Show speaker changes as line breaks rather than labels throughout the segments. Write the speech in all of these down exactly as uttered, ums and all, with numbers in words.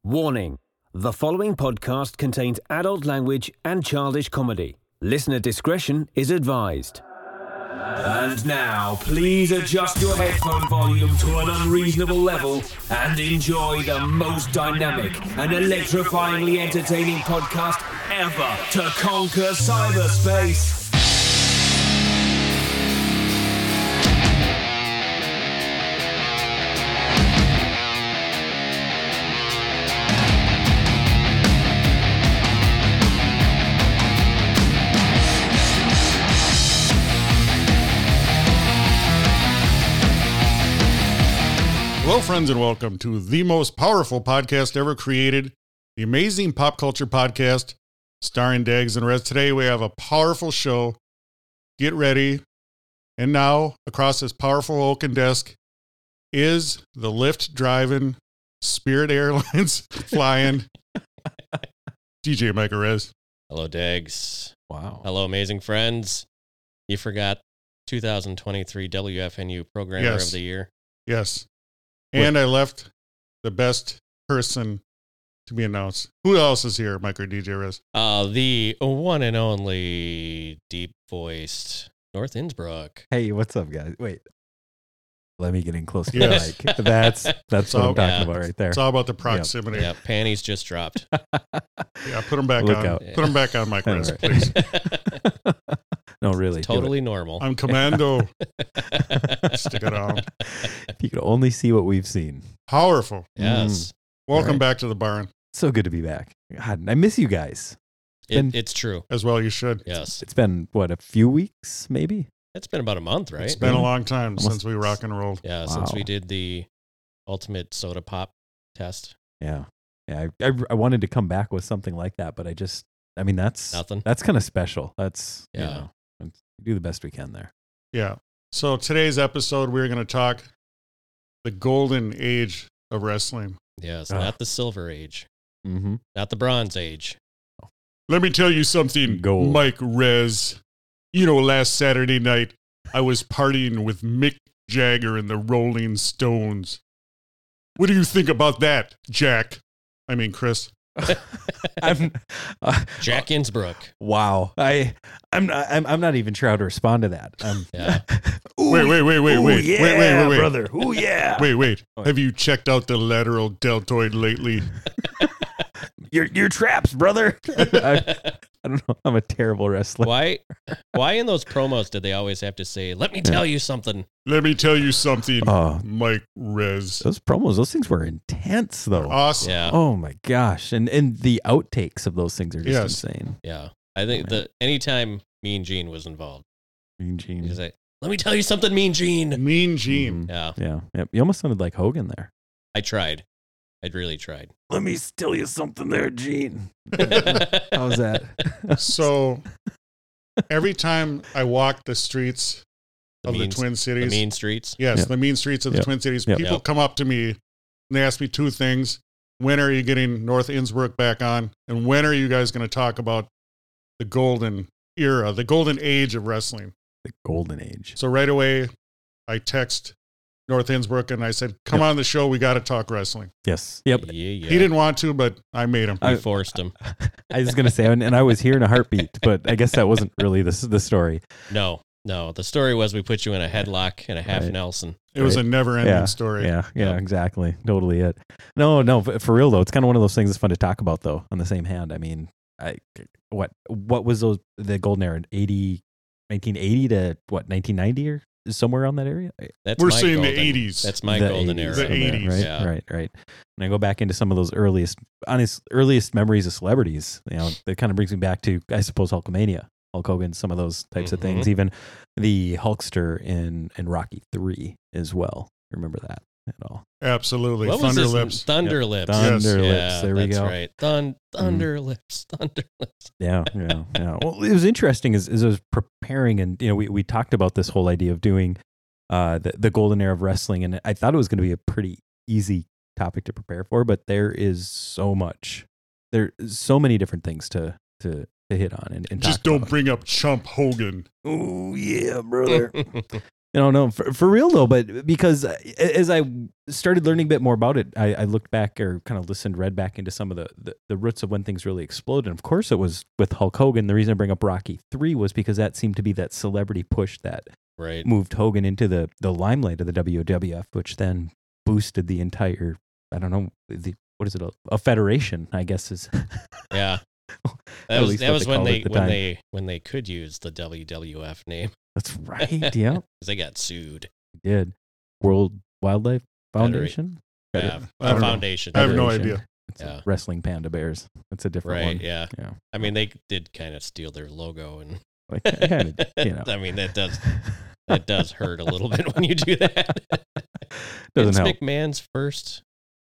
Warning: the following podcast contains adult language and childish comedy. Listener discretion is advised. And now, please adjust your headphone volume to an unreasonable level and enjoy the most dynamic and electrifyingly entertaining podcast ever to conquer cyberspace.
Hello, friends, and welcome to the most powerful podcast ever created, the Amazing Pop Culture Podcast, starring Dags and Rez. Today, we have a powerful show. Get ready. And now, across this powerful oaken desk is the Lyft driving, Spirit Airlines flying D J Micah Rez.
Hello, Dags.
Wow.
Hello, amazing friends. You forgot two thousand twenty-three W F N U Programmer
Yes.
of the Year.
Yes. And I left the best person to be announced. Who else is here, Mike or D J Rez?
Uh, the one and only deep-voiced North Innsbruck.
Hey, what's up, guys? Wait. Let me get in close to
Yes.
the mic. That's that's
So-
what I'm talking
Yeah.
about right there.
It's all about the proximity.
Yeah, panties just dropped.
Yeah, put them back
Look
on.
out.
Put them back on, Mike Rez,
All right.
please.
No, really. do
Totally normal.
I'm commando. Stick it on.
it. If you could only see what we've seen.
Powerful.
Yes,
Welcome
Right.
back to the barn.
So good to be back. God, I miss you guys.
it,
Been-
it's true.
As well, you should.
Yes,
It's been, what, a few weeks, maybe?
it's been about a month, right?
It's been a
Yeah.
long time
Almost-
since we rock and rolled.
Yeah, since
Wow.
we did the ultimate soda pop test.
Yeah. Yeah. I, I, I wanted to come back with something like that, but I just, I mean, that's,
Nothing.
that's kind of special. That's, you
Yeah.
know, we do the best we can there.
Yeah. So today's episode, we're going to talk the golden age of wrestling.
Yes,
Ah.
not the Silver Age,
Mm-hmm.
not the Bronze Age.
Let me tell you something,
Gold.
Mike Rez. You know, last Saturday night, I was partying with Mick Jagger and the Rolling Stones. What do you think about that, Jack? I mean, Chris.
I'm, uh,
Jack Innsbruck.
wow. I, I'm, not, I'm, I'm not even sure how to respond to that. Um,
Yeah.
Ooh,
Wait, wait, wait, wait,
ooh,
wait,
yeah,
wait, wait, wait, wait.
brother. Ooh, yeah.
Wait, wait.
Oh.
Have you checked out the lateral deltoid lately?
Your, your traps, brother. I, I don't know. I'm a terrible wrestler.
Why? Why in those promos did they always have to say, "Let me tell you something"?
Let me tell you something,
Oh,
Mike Rez.
those promos, those things were intense, though.
Awesome.
Yeah,
Oh my gosh, and and the outtakes of those things are just
Yes.
insane.
yeah. I think the anytime Mean Gene was involved,
Mean Gene.
he was like, "Let me tell you something, Mean Gene."
Mean Gene.
Mhm.
Yeah,
Yeah, yep. You almost sounded like Hogan there.
I tried. I really tried.
Let me tell you something there, Gene.
the
How's that?
So every time I walk the streets of
mean,
the Twin
the
Cities,
mean streets.
yes,
Yep.
the mean streets of the
Yep.
Twin Cities,
Yep.
people
Yep.
come up to me and they ask me two things. When are you getting North Innsbruck back on? And when are you guys going to talk about the golden era, the golden age of wrestling?
The golden age.
So right away, I text North Innsbruck and I said, come
Yep.
on the show. We got to talk wrestling.
Yes. Yep.
Yeah, yeah.
He didn't want to, but I made him.
We
I-
forced him.
I was gonna say, and, and I was here in a heartbeat, but I guess that wasn't really the the story.
No, no. The story was we put you in a headlock and a half
Right.
Nelson.
It was a
Right.
never ending
Yeah,
story.
Yeah, yeah,
Yep.
exactly, totally it. No, no, for for real though, it's kind of one of those things that's fun to talk about though. On the same hand, I mean, I what what was those the golden era? eighty, nineteen eighty to what nineteen ninety or somewhere around that area?
That's
We're
my
saying
golden,
the eighties.
That's my
The
golden
eighties,
era.
The eighties.
right,
Yeah.
right, right. And I go back into some of those earliest, honest, earliest memories of celebrities. You know, that kind of brings me back to, I suppose, Hulkamania, Hulk Hogan, some of those types of things.
Mhm.
Even the Hulkster in in Rocky Three as well. Remember that at all?
Absolutely.
What was
Thunder
this?
Lips.
Thunder Lips.
Thunder
Yeah,
Lips. There we
that's
go.
right. Thun- Thunder Lips. Thunder Lips.
Yeah, yeah, yeah. Well, it was interesting as, as I was preparing, and you know, we, we talked about this whole idea of doing uh, the the golden era of wrestling, and I thought it was going to be a pretty easy topic to prepare for, but there is so much, there so many different things to to to hit on, and, and
Just
talk
don't
about.
bring up Chump Hogan.
Oh yeah, brother. No, no, for, for real though. But because as I started learning a bit more about it, I, I looked back or kind of listened, read back into some of the, the, the roots of when things really exploded. And of course, it was with Hulk Hogan. The reason I bring up Rocky three was because that seemed to be that celebrity push that
right.
moved Hogan into the, the limelight of the W W F, which then boosted the entire, I don't know, the what is it, a, a federation, I guess is.
Yeah. That was that was when they the when time. they when they could use the W W F name.
That's right. Yeah,
because they got sued.
They did World Wildlife Foundation?
Yeah,
I don't
foundation.
Know. I have no idea.
It's
yeah.
Wrestling Panda Bears. That's a different
right,
one.
Yeah.
Yeah.
I mean, they did kind of steal their logo, and
like, kind of, you know.
I mean, that does that does hurt a little bit when you do that.
Doesn't
Vince
help.
McMahon's first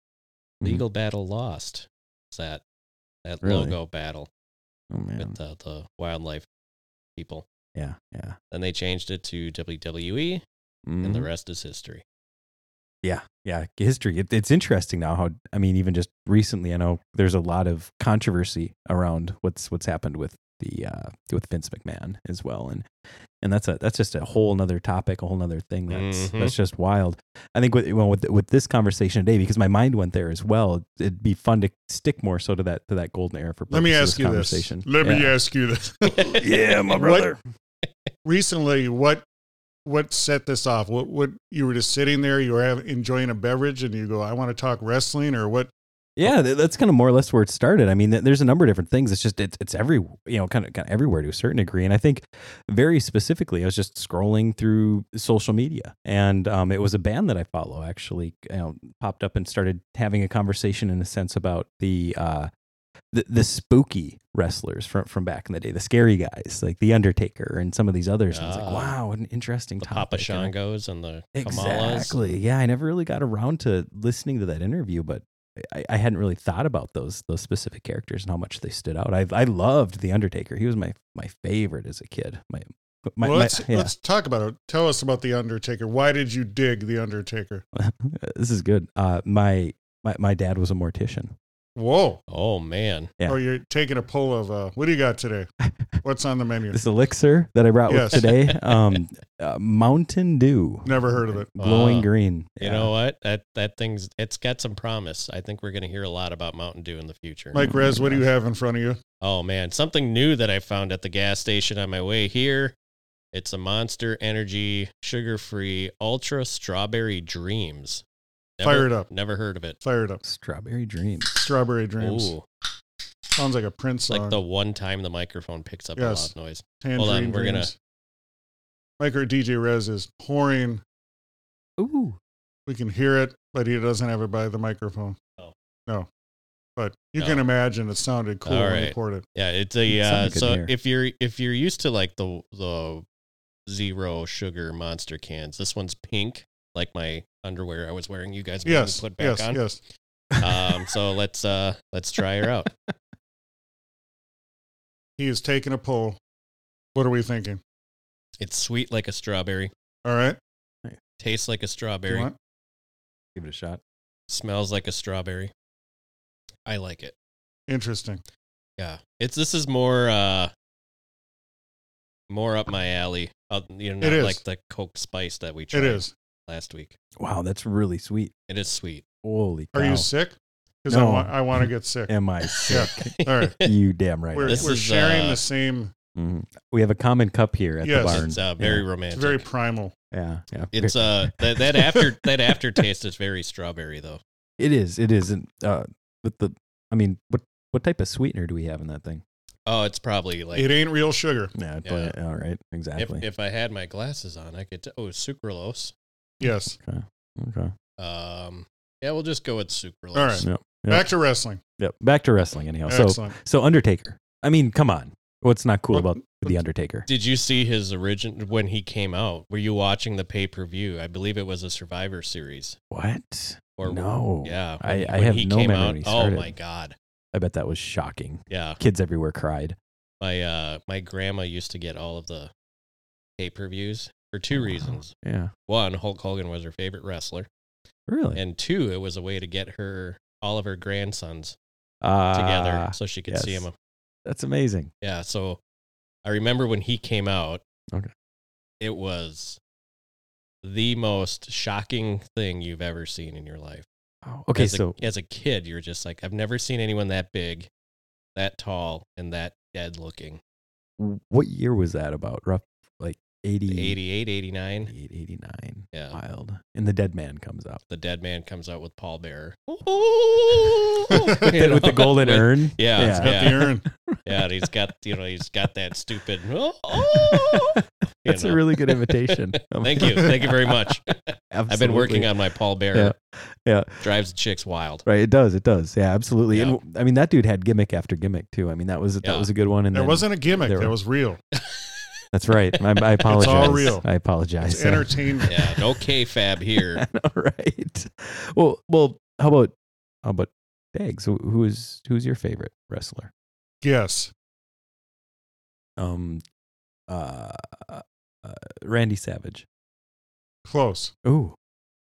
legal
mm-hmm.
battle lost. Is that that
really?
logo battle
oh, man.
with the, the wildlife people?
Yeah, yeah.
Then they changed it to W W E,
mm-hmm.
and the rest is history.
Yeah, yeah. History. It, it's interesting now how, I mean, even just recently, I know there's a lot of controversy around what's what's happened with the uh, with Vince McMahon as well, and and that's a that's just a whole nother topic, a whole nother thing that's
mm-hmm.
that's just wild. I think with well, with with this conversation today, because my mind went there as well, it'd be fun to stick more so to that to that golden era for.
Let me ask
this
you
conversation.
this. Let
yeah.
me ask you this.
Yeah, my brother.
What, recently, what what set this off? What what you were just sitting there, you were having, enjoying a beverage, and you go, "I want to talk wrestling," or what?
Yeah, that's kind of more or less where it started. I mean, there's a number of different things. It's just it's it's every you know kind of, kind of everywhere to a certain degree. And I think very specifically, I was just scrolling through social media, and um, it was a band that I follow actually you know, popped up and started having a conversation in a sense about the uh, the, the spooky wrestlers from from back in the day, the scary guys like the Undertaker and some of these others. And I was like,
Ah.
wow, what an interesting
The
topic.
Papa Shangos and the Kamalas.
Exactly. Yeah, I never really got around to listening to that interview, but I, I hadn't really thought about those those specific characters and how much they stood out. I I loved the Undertaker. He was my my favorite as a kid. My, my,
well,
my
let's
yeah.
let's talk about it. Tell us about the Undertaker. Why did you dig the Undertaker?
This is good. Uh, my my my dad was a mortician.
Whoa!
Oh man!
Yeah.
Oh, you're taking a pull of uh, what do you got today? What's on the menu?
This elixir that I brought
Yes.
with today, um, uh, Mountain Dew,
Never heard of it.
glowing
Wow.
green.
You
Yeah.
know what? That that thing's it's got some promise. I think we're going to hear a lot about Mountain Dew in the future.
Mike Rez, what do you have in front of you?
Oh man, something new that I found at the gas station on my way here. It's a Monster Energy sugar-free Ultra Strawberry Dreams. Never,
Fire it up.
Never heard of it.
Fire it up.
Strawberry dreams.
Strawberry Dreams.
Ooh,
Sounds like a Prince
it's
song.
like the one time the microphone picks up
Yes.
a loud noise.
Tangerine
Hold on, we're gonna-
Dreams. Mike or D J Rez is pouring.
Ooh.
We can hear it, but he doesn't have it by the microphone.
Oh.
No. But you
No.
can imagine it sounded cool
All
when he
right.
poured it.
Yeah, it's a
It
uh,
sounded good
so
here.
if you're if you're used to like the the zero sugar Monster cans, this one's pink, like my underwear I was wearing. You guys made me
Yes,
put back
yes,
on.
yes.
Um, so let's uh let's try her out.
He is taking a pull. What are we thinking?
It's sweet like a strawberry,
All right.
tastes like a
You
strawberry,
want?
Give it a shot.
smells like a strawberry. I like it.
Interesting.
Yeah, it's this is more uh more up my alley. Uh, you know, not
It is.
like the Coke Spice that we tried
It is.
last week.
Wow, that's really sweet.
It is sweet.
Holy cow.
Are you sick? Because I
No.
want I want to get sick.
Am I
Yeah.
sick?
All right.
You damn right.
We're,
I
This
am.
we're
is,
sharing
uh,
the same.
Mhm. We have a common cup here at
Yes.
the barn.
It's uh, very
yeah.
It's
romantic.
very primal.
Yeah, yeah.
It's uh that, that after that aftertaste is very strawberry though.
It is. It is. And uh, with the, I mean, what what type of sweetener do we have in that thing?
Oh, it's probably like
It ain't real sugar.
Yeah.
Yeah.
But, all right.
if
Exactly.
if I had my glasses on, I could. T- oh, sucralose.
Yes.
okay. Okay.
Um, yeah, we'll just go with sucralose.
All right.
Yep.
Back to wrestling.
Yep. Back to wrestling. Anyhow. So
Excellent.
so Undertaker. I mean, come on. What's not cool
What-
about the Undertaker?
Did you see his origin when he came out? Were you watching the pay per view? I believe it was a Survivor Series.
What?
Or
No.
yeah,
I-
when-
I
when
have
he
no
came
memory
out.
when he
Oh
started.
my god,
I bet that was shocking.
yeah.
Kids everywhere cried.
My uh, my grandma used to get all of the pay per views for two
Wow.
reasons.
Yeah.
One, Hulk Hogan was her favorite wrestler,
Really?
and two, it was a way to get her all of her grandsons
uh,
together so she could see
yes.
them.
That's amazing.
Yeah, so I remember when he came out.
Okay.
It was the most shocking thing you've ever seen in your life?
Oh, okay,
as a,
so
as a kid, you're just like, I've never seen anyone that big, that tall, and that dead looking.
what year was that about? Rough, like eighty,
eighty-eight, eighty-nine.
eighty-eight, eighty-nine.
Yeah.
Wild. And the dead man comes out.
The dead man comes out with Paul Bearer.
with, the, with the golden
With-
urn.
Yeah,
Yeah.
Got
yeah.
the urn.
Yeah, and he's got, you know, he's got that stupid. Oh, you
That's
know.
a really good imitation.
Thank you. Thank you very much. I've been working on my Paul Bearer.
Yeah. Yeah.
Drives the chicks wild.
Right, it does. It does. Yeah, absolutely.
Yeah.
And I mean, that dude had gimmick after gimmick too. I mean, that was that
Yeah.
was a good one. And
That
then,
wasn't a gimmick.
there
That
were-
was real.
That's right. I, I apologize.
real.
I apologize.
It's entertainment.
Yeah, no K-Fab here.
I know, right? Well, well. How about how about Dags? Who, who is who's your favorite wrestler?
Yes.
Um, uh, uh Randy Savage.
Close.
Ooh,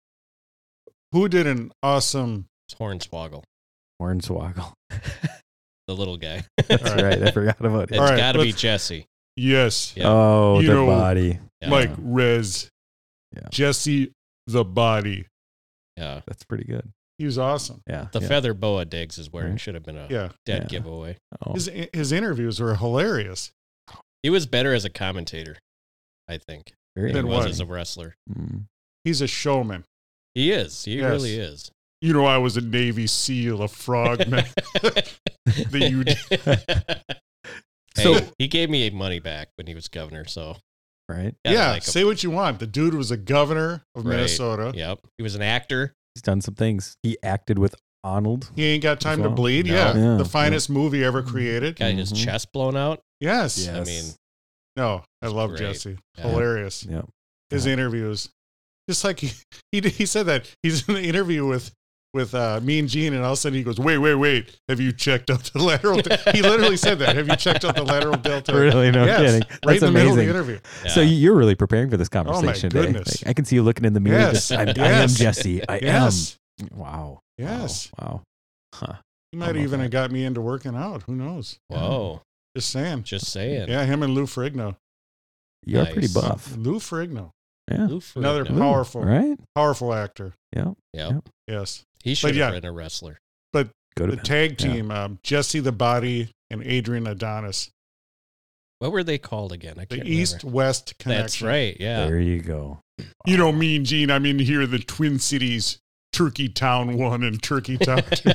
Who did an awesome?
It's Hornswoggle,
Hornswoggle.
the little guy.
That's
All right.
right. I forgot about it.
It's
All right,
got to be
let's-
Jesse.
Yes.
Yeah.
Oh,
You
the
know,
body.
Yeah.
Like Rez.
Yeah.
Jesse the Body.
Yeah.
That's pretty good.
He was awesome.
Yeah.
The
yeah.
feather boa Diggs is wearing
Right.
should have been a
Yeah.
dead
Yeah.
giveaway.
Oh.
His his interviews were hilarious.
He was better as a commentator, I think,
Very
than
Then
he was
what?
as a wrestler.
Mm.
He's a showman.
He is. He
Yes.
really is.
You know, I was a Navy SEAL, a frogman. The U-
So
So-
he gave me money back when he was governor. So
Right.
gotta
yeah,
like him.
say what you want. The dude was a governor of
Right.
Minnesota.
Yep. He was an actor.
He's done some things. He acted with Arnold.
He ain't got time
As
to
well.
bleed.
No.
Yeah.
Yeah,
The finest movie ever created.
Got his
Mhm.
chest blown out.
Yes.
Yes.
I mean,
No, I love
great.
Jesse.
Yeah.
Hilarious.
Yeah.
His
Yeah.
interviews. Just like he, he he said that he's in the interview with with uh, Mean Gene, and all of a sudden he goes, "Wait, wait, wait! Have you checked out the lateral?" de-" He literally said that. Have you checked out the lateral delta?
Really? No
Yes,
kidding.
Right
That's
in the middle of the
amazing.
interview.
yeah.
So you're really preparing for this
Oh, my
conversation today.
goodness.
Like, I can see you looking in the mirror.
Yes.
Just, I'm, I am
Yes.
Jesse. I
Yes.
am. Wow.
Yes.
Wow. wow. Huh.
He
How
might
about
even
that?
have got me into working out. Who knows?
Whoa.
Just saying.
Just saying.
Yeah, him and Lou Ferrigno.
You're
Nice.
pretty buff.
Lou Ferrigno.
Yeah.
Lou Ferrigno.
Another
Ooh,
powerful,
Right?
powerful actor.
Yeah.
Yep.
Yes.
He should
yeah.
have been a wrestler.
Go to
The tag
Yeah.
team, um, Jesse the Body and Adrian Adonis.
What were they called again? I
The
can't
East-West
remember.
connection.
That's right. Yeah.
There you go.
You know, Mean Gene, I'm in here, the Twin Cities, Turkey Town one and Turkey Town two.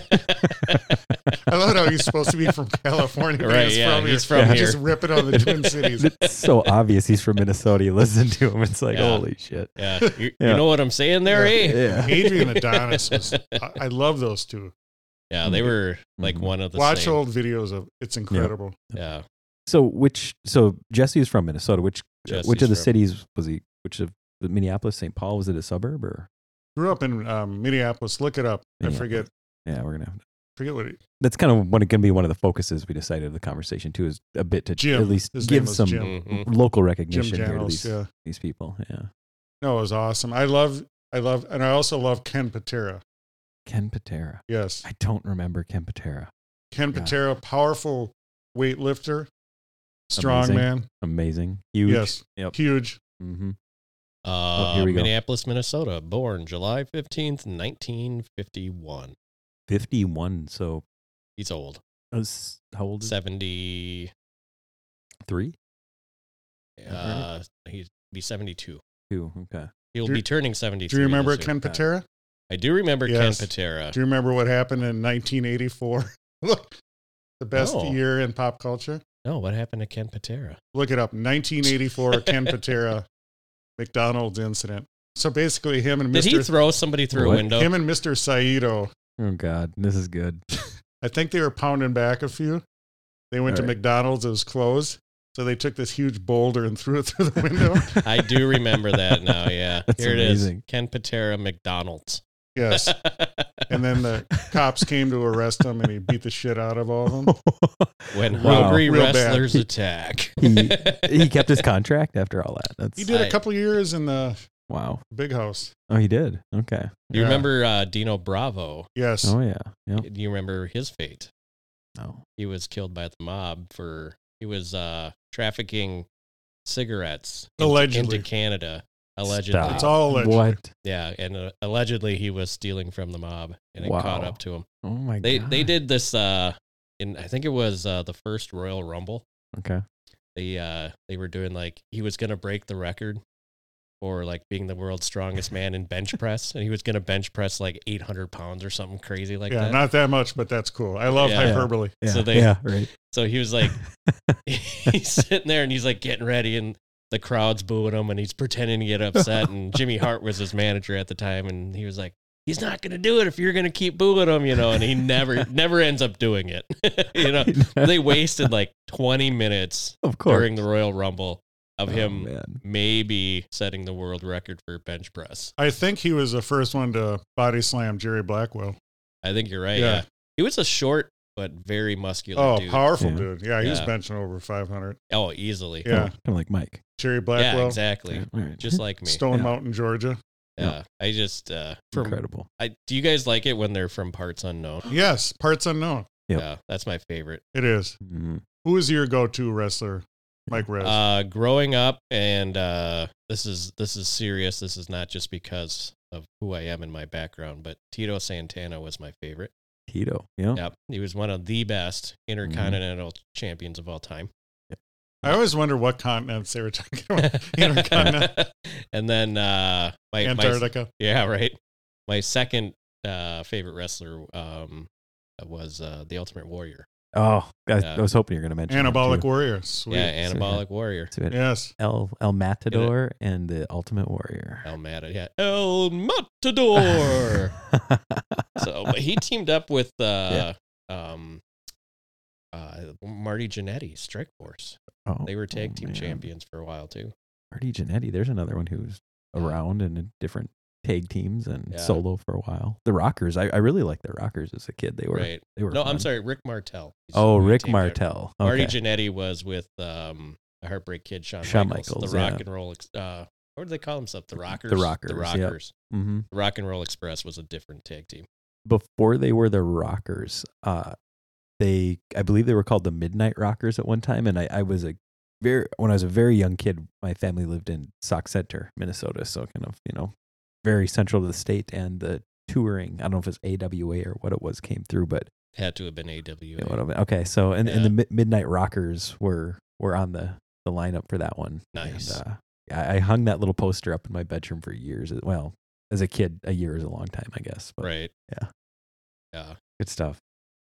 I love how he's supposed to be from California. but
Right,
He's
yeah,
from
he's
here.
from
He's
here.
Just ripping on the Twin Cities.
It's so obvious he's from Minnesota. You listen to him. It's like,
Yeah.
holy shit.
Yeah. You,
Yeah.
you know what I'm saying there,
Yeah.
eh?
Yeah.
Adrian Adonis was, I, I love those two.
Yeah. They were like
Mhm.
one of the
Watch
same.
old videos of it's incredible.
Yeah.
So which so Jesse is from Minnesota. Which
Jesse's
which of the
from-
cities was he? Which of Minneapolis, Saint Paul? Was it a suburb or?
Grew up in um, Minneapolis. Look it up. I forget
Yeah, we're gonna. Have
forget what it,
That's kind of one going to be one of the focuses we decided of the conversation too, is a bit to
Jim.
at least
His name
give
was
some
Jim.
Mhm.
local
Jim
recognition here to
Janos.
these
Yeah.
these people. Yeah,
No, it was awesome. I love, I love, and I also love Ken Patera.
Ken Patera.
Yes.
I don't remember Ken Patera.
Ken
Yeah.
Patera, powerful weightlifter, strong
Amazing.
man.
Amazing, huge.
Yes.
Yep.
Huge.
Mm-hmm.
Uh,
here we go.
Minneapolis, Minnesota. Born July fifteenth, nineteen fifty-one.
Fifty-one. So,
He's old.
I was, how old is he?
seventy.
Three?
Uh, he'd be seventy-two.
Two. Okay.
He'll
Do-
be turning seventy-three.
Do you remember
this year.
Ken Patera?
I do remember
Yes.
Ken Patera.
Do you remember what happened in nineteen eighty-four? Look, the best
No.
year in pop culture.
No, what happened to Ken Patera?
Look it up. nineteen eighty-four, Ken Patera, McDonald's incident. So basically, him and
Did
Mister
he throw somebody through
What?
a window?
him and Mister Saito.
Oh God, this is good.
I think they were pounding back a few. They went to
All right.
McDonald's. It was closed. So they took this huge boulder and threw it through the window.
I do remember that now, yeah.
That's
Here it
amazing.
is. Ken Patera, McDonald's.
Yes. And then the cops came to arrest him, and he beat the shit out of all of them.
When
Wow.
hungry
Real bad.
wrestlers attack.
he he kept his contract after all that. That's
He did a
I-
couple years in the
wow.
big house.
Oh, he did. Okay.
Do you
Yeah.
remember uh, Dino Bravo?
Yes.
Oh yeah. Yep.
Do you remember his fate?
Oh.
He was killed by the mob for he was uh, trafficking cigarettes into,
Allegedly.
into Canada Allegedly.
Stop.
It's all alleged.
What?
Yeah, and uh, allegedly he was stealing from the mob, and it
Wow.
caught up to him.
Oh my
They
god.
they did this uh in I think it was uh the first Royal Rumble.
Okay.
They uh they were doing like he was gonna break the record for like being the world's strongest man in bench press, and he was gonna bench press like eight hundred pounds or something crazy like
Yeah,
that.
not that much, but that's cool. I love
Yeah.
hyperbole.
Yeah.
So they-
yeah. Right.
So he was like, he's sitting there and he's like getting ready, and the crowd's booing him, and he's pretending to get upset. And Jimmy Hart was his manager at the time, and he was like, he's not going to do it if you're going to keep booing him, you know. And he never, never ends up doing it. You know, they wasted like twenty minutes
Of course.
during the Royal Rumble of
Oh,
him
man.
maybe setting the world record for bench press.
I think he was the first one to body slam Jerry Blackwell.
I think you're right.
Yeah.
Yeah. He was a short but very muscular
Oh,
dude.
powerful
Yeah.
dude. Yeah, he was
Yeah.
benching over five hundred.
Oh, easily.
Yeah.
Kind of like Mike.
Jerry
Yeah,
Blackwell,
exactly.
Yeah, all right.
Just like me.
Stone
Yeah.
Mountain, Georgia.
Yeah. I just, uh, from,
Incredible.
I, do you guys like it when they're from parts unknown?
Yes, parts unknown.
Yep.
Yeah, that's my favorite.
It is.
Mhm.
Who is your go-to wrestler, Mike Rez?
Uh, growing up, and uh, this is this is serious. This is not just because of who I am and my background, but Tito Santana was my favorite.
Tito. Yeah.
Yep, he was one of the best intercontinental champions of all time.
I always wonder what continents they were talking about. Intercontinental,
And then uh, my, my
Antarctica.
yeah, right. My second uh, favorite wrestler um, was uh, the Ultimate Warrior.
Oh, I,
Yeah.
I was hoping you were going to mention him,
Anabolic
too.
Warrior. Sweet.
Yeah, Anabolic Warrior.
So we had
Yes.
El El Matador and the Ultimate Warrior.
El Matador. Yeah, El Matador. So, but he teamed up with uh, um, uh, Marty Jannetty, Strike Force.
Oh,
They were tag
oh,
team
man.
champions for a while too.
Marty Jannetty. There's another one who's
Yeah.
around and in different tag teams and
Yeah.
solo for a while. The Rockers. I, I really liked the Rockers as a kid. They were.
Right.
They were.
No, I'm
fun.
sorry, Rick Martel. He's
Oh,
who he
Rick
teamed up with.
Martel.
Marty
Okay.
Jannetty was with um, the Heartbreak Kid, Shawn,
Shawn
Michaels,
Michaels,
the Rock
yeah.
and Roll. Ex- Uh, what do they call themselves? The Rockers.
The Rockers,
The
yep.
Rockers.
Mm-hmm.
The Rock and Roll Express was a different tag team.
Before they were the Rockers, uh, they I believe they were called the Midnight Rockers at one time, and I, I was a very when I was a very young kid, my family lived in Sauk Center, Minnesota, so kind of you know very central to the state, and the touring I don't know if it's A W A or what it was came through, but
Had to have been A W A.
you know, what I mean. Okay, so and, and
Yeah.
the Mi- Midnight Rockers were were on the the lineup for that one.
Nice.
And, uh, I, I hung that little poster up in my bedroom for years. Well, as a kid, a year is a long time, I guess. But
Right.
Yeah.
Yeah.
good stuff.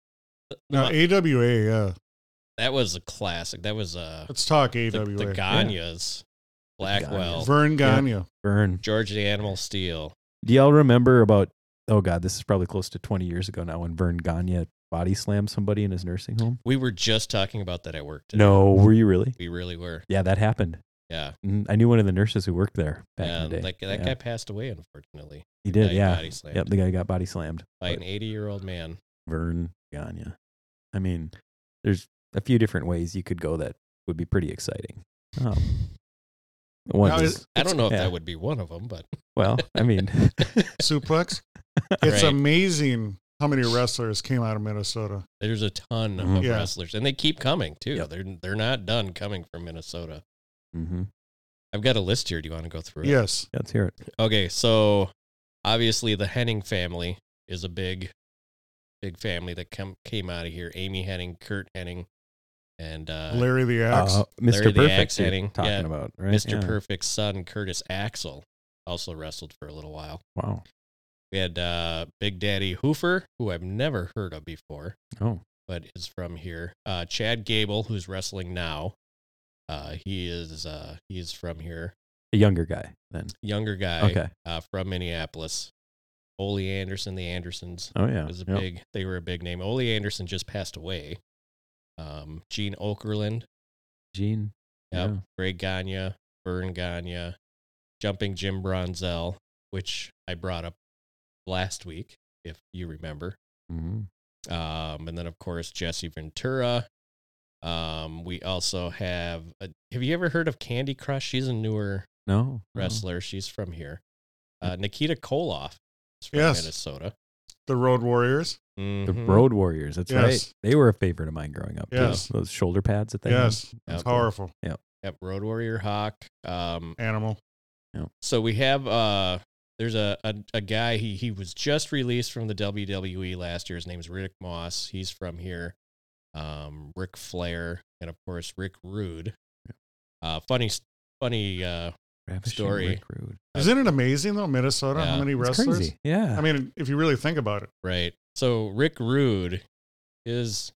No,
Uh,
A W A, yeah.
that was a classic. That was uh,
Let's talk
the,
A W A.
the Ganyas, Blackwell,
Vern Gagne.
Burn.
George the Animal Steel.
Do y'all remember about? Oh God, this is probably close to twenty years ago now when Vern Gagne body slammed somebody in his nursing home.
We were just talking about that at work today.
No, were you really?
We really were.
Yeah, that happened.
Yeah.
Mhm. I knew one of the nurses who worked there back
And
in the day.
like that
yeah.
guy passed away, unfortunately.
he did.
guy
Yeah.
body slammed.
Yep. The guy got body slammed
By
but
an eighty-year-old man.
Vern Gagne. I mean, there's a few different ways you could go that would be pretty exciting. Um, one
Now,
is,
is-
I don't know if
yeah.
that would be one of them, but
well, I mean,
Suplex. It's
Right.
amazing how many wrestlers came out of Minnesota.
there's a ton
Mhm.
of
Yeah.
wrestlers, and they keep coming too.
Yep.
They're they're not done coming from Minnesota.
hmm
I've got a list here. Do you want to go through it?
Yes.
let's hear it.
Okay, so obviously the Henning family is a big, big family that come came out of here. Amy Henning, Kurt Henning, and uh,
Larry the Axe.
Uh, Mister
Larry the
Perfect,
Axe
you're
Henning.
talking
Yeah.
about, right?
Mister
Yeah.
Perfect's son, Curtis Axel, also wrestled for a little while.
Wow.
We had uh, Big Daddy Hoofer, who I've never heard of before,
Oh,
but is from here. Uh, Chad Gable, who's wrestling now. Uh, he is uh, he's from here.
a younger guy then.
Younger guy
Okay.
uh, from Minneapolis. Ole Anderson, the Andersons.
Oh yeah.
was a
Yep.
big. They were a big name. Ole Anderson just passed away. Um, Gene Okerlund,
Gene.
yep.
Yeah.
Greg Gagne, Vern Gagne, Jumping Jim Bronzell, which I brought up last week, if you remember.
hmm
Um, and then of course Jesse Ventura. Um, we also have. A, have you ever heard of Candy Crush? She's a newer
No. no.
wrestler. She's from here. Uh, Nikita Koloff is from
Yes.
Minnesota.
The Road Warriors.
The
Mhm.
Road Warriors. That's
Yes.
right. They were a favorite of mine growing up. too.
Yes.
Those shoulder pads that they
Yes.
had.
Yep.
Powerful.
Yep, Road Warrior Hawk. Um,
Animal.
Yep.
So we have uh, there's a, a a guy. He he was just released from the W W E last year. His name is Rick Moss. He's from here. Um, Ric Flair, and of course Rick Rude. Uh, funny funny uh,
Ravishing
story.
Rick Rude.
Isn't it amazing though, Minnesota?
Yeah.
How many
It's
wrestlers?
crazy. Yeah.
I mean, if you really think about it,
Right. So Rick Rude is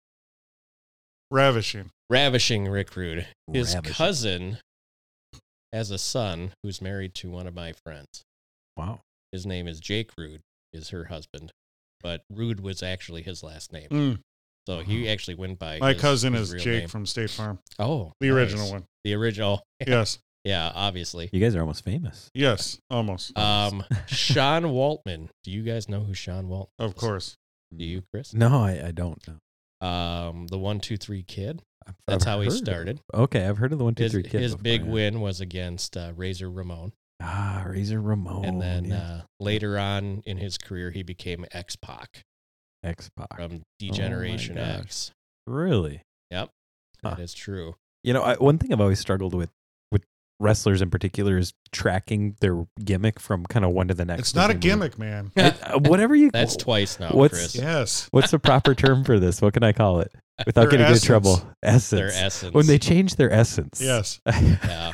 ravishing.
ravishing Rick Rude. His
Ravishing.
cousin has a son who's married to one of my friends.
Wow.
His name is Jake Rude, is her husband. But Rude was actually his last name.
Mm.
So he actually went by
My
his-
cousin
his
is
real
Jake
name.
from State Farm,
Oh,
the
nice.
original one.
The original.
Yes,
Yeah, obviously.
You guys are almost famous.
yes, almost.
Um, Sean Waltman. Do you guys know who Sean Waltman
Of
is?
course.
Do you, Chris?
No, I, I don't know.
Um, the one, two, three kid.
I've-
That's
I've
how he
heard of
started.
it. Okay, I've heard of the one, two,
His,
three kids.
his
before,
big
yeah.
win was against uh, Razor Ramon.
Ah, Razor Ramon.
and then
yeah.
uh, later on in his career, he became X-Pac
X-Pac.
from Degeneration
Oh gosh.
X.
Really?
Yep,
Huh.
that is true.
You know, I, one thing I've always struggled with with wrestlers in particular is tracking their gimmick from kind of one to the next.
It's
as
not a
they move.
gimmick, man.
Uh, whatever you.
That's twice now,
What's-
Chris.
Yes.
What's the proper term for this? What can I call it without
Their
getting into
essence.
trouble? Essence.
Their essence.
When they change their essence.
Yes.
yeah.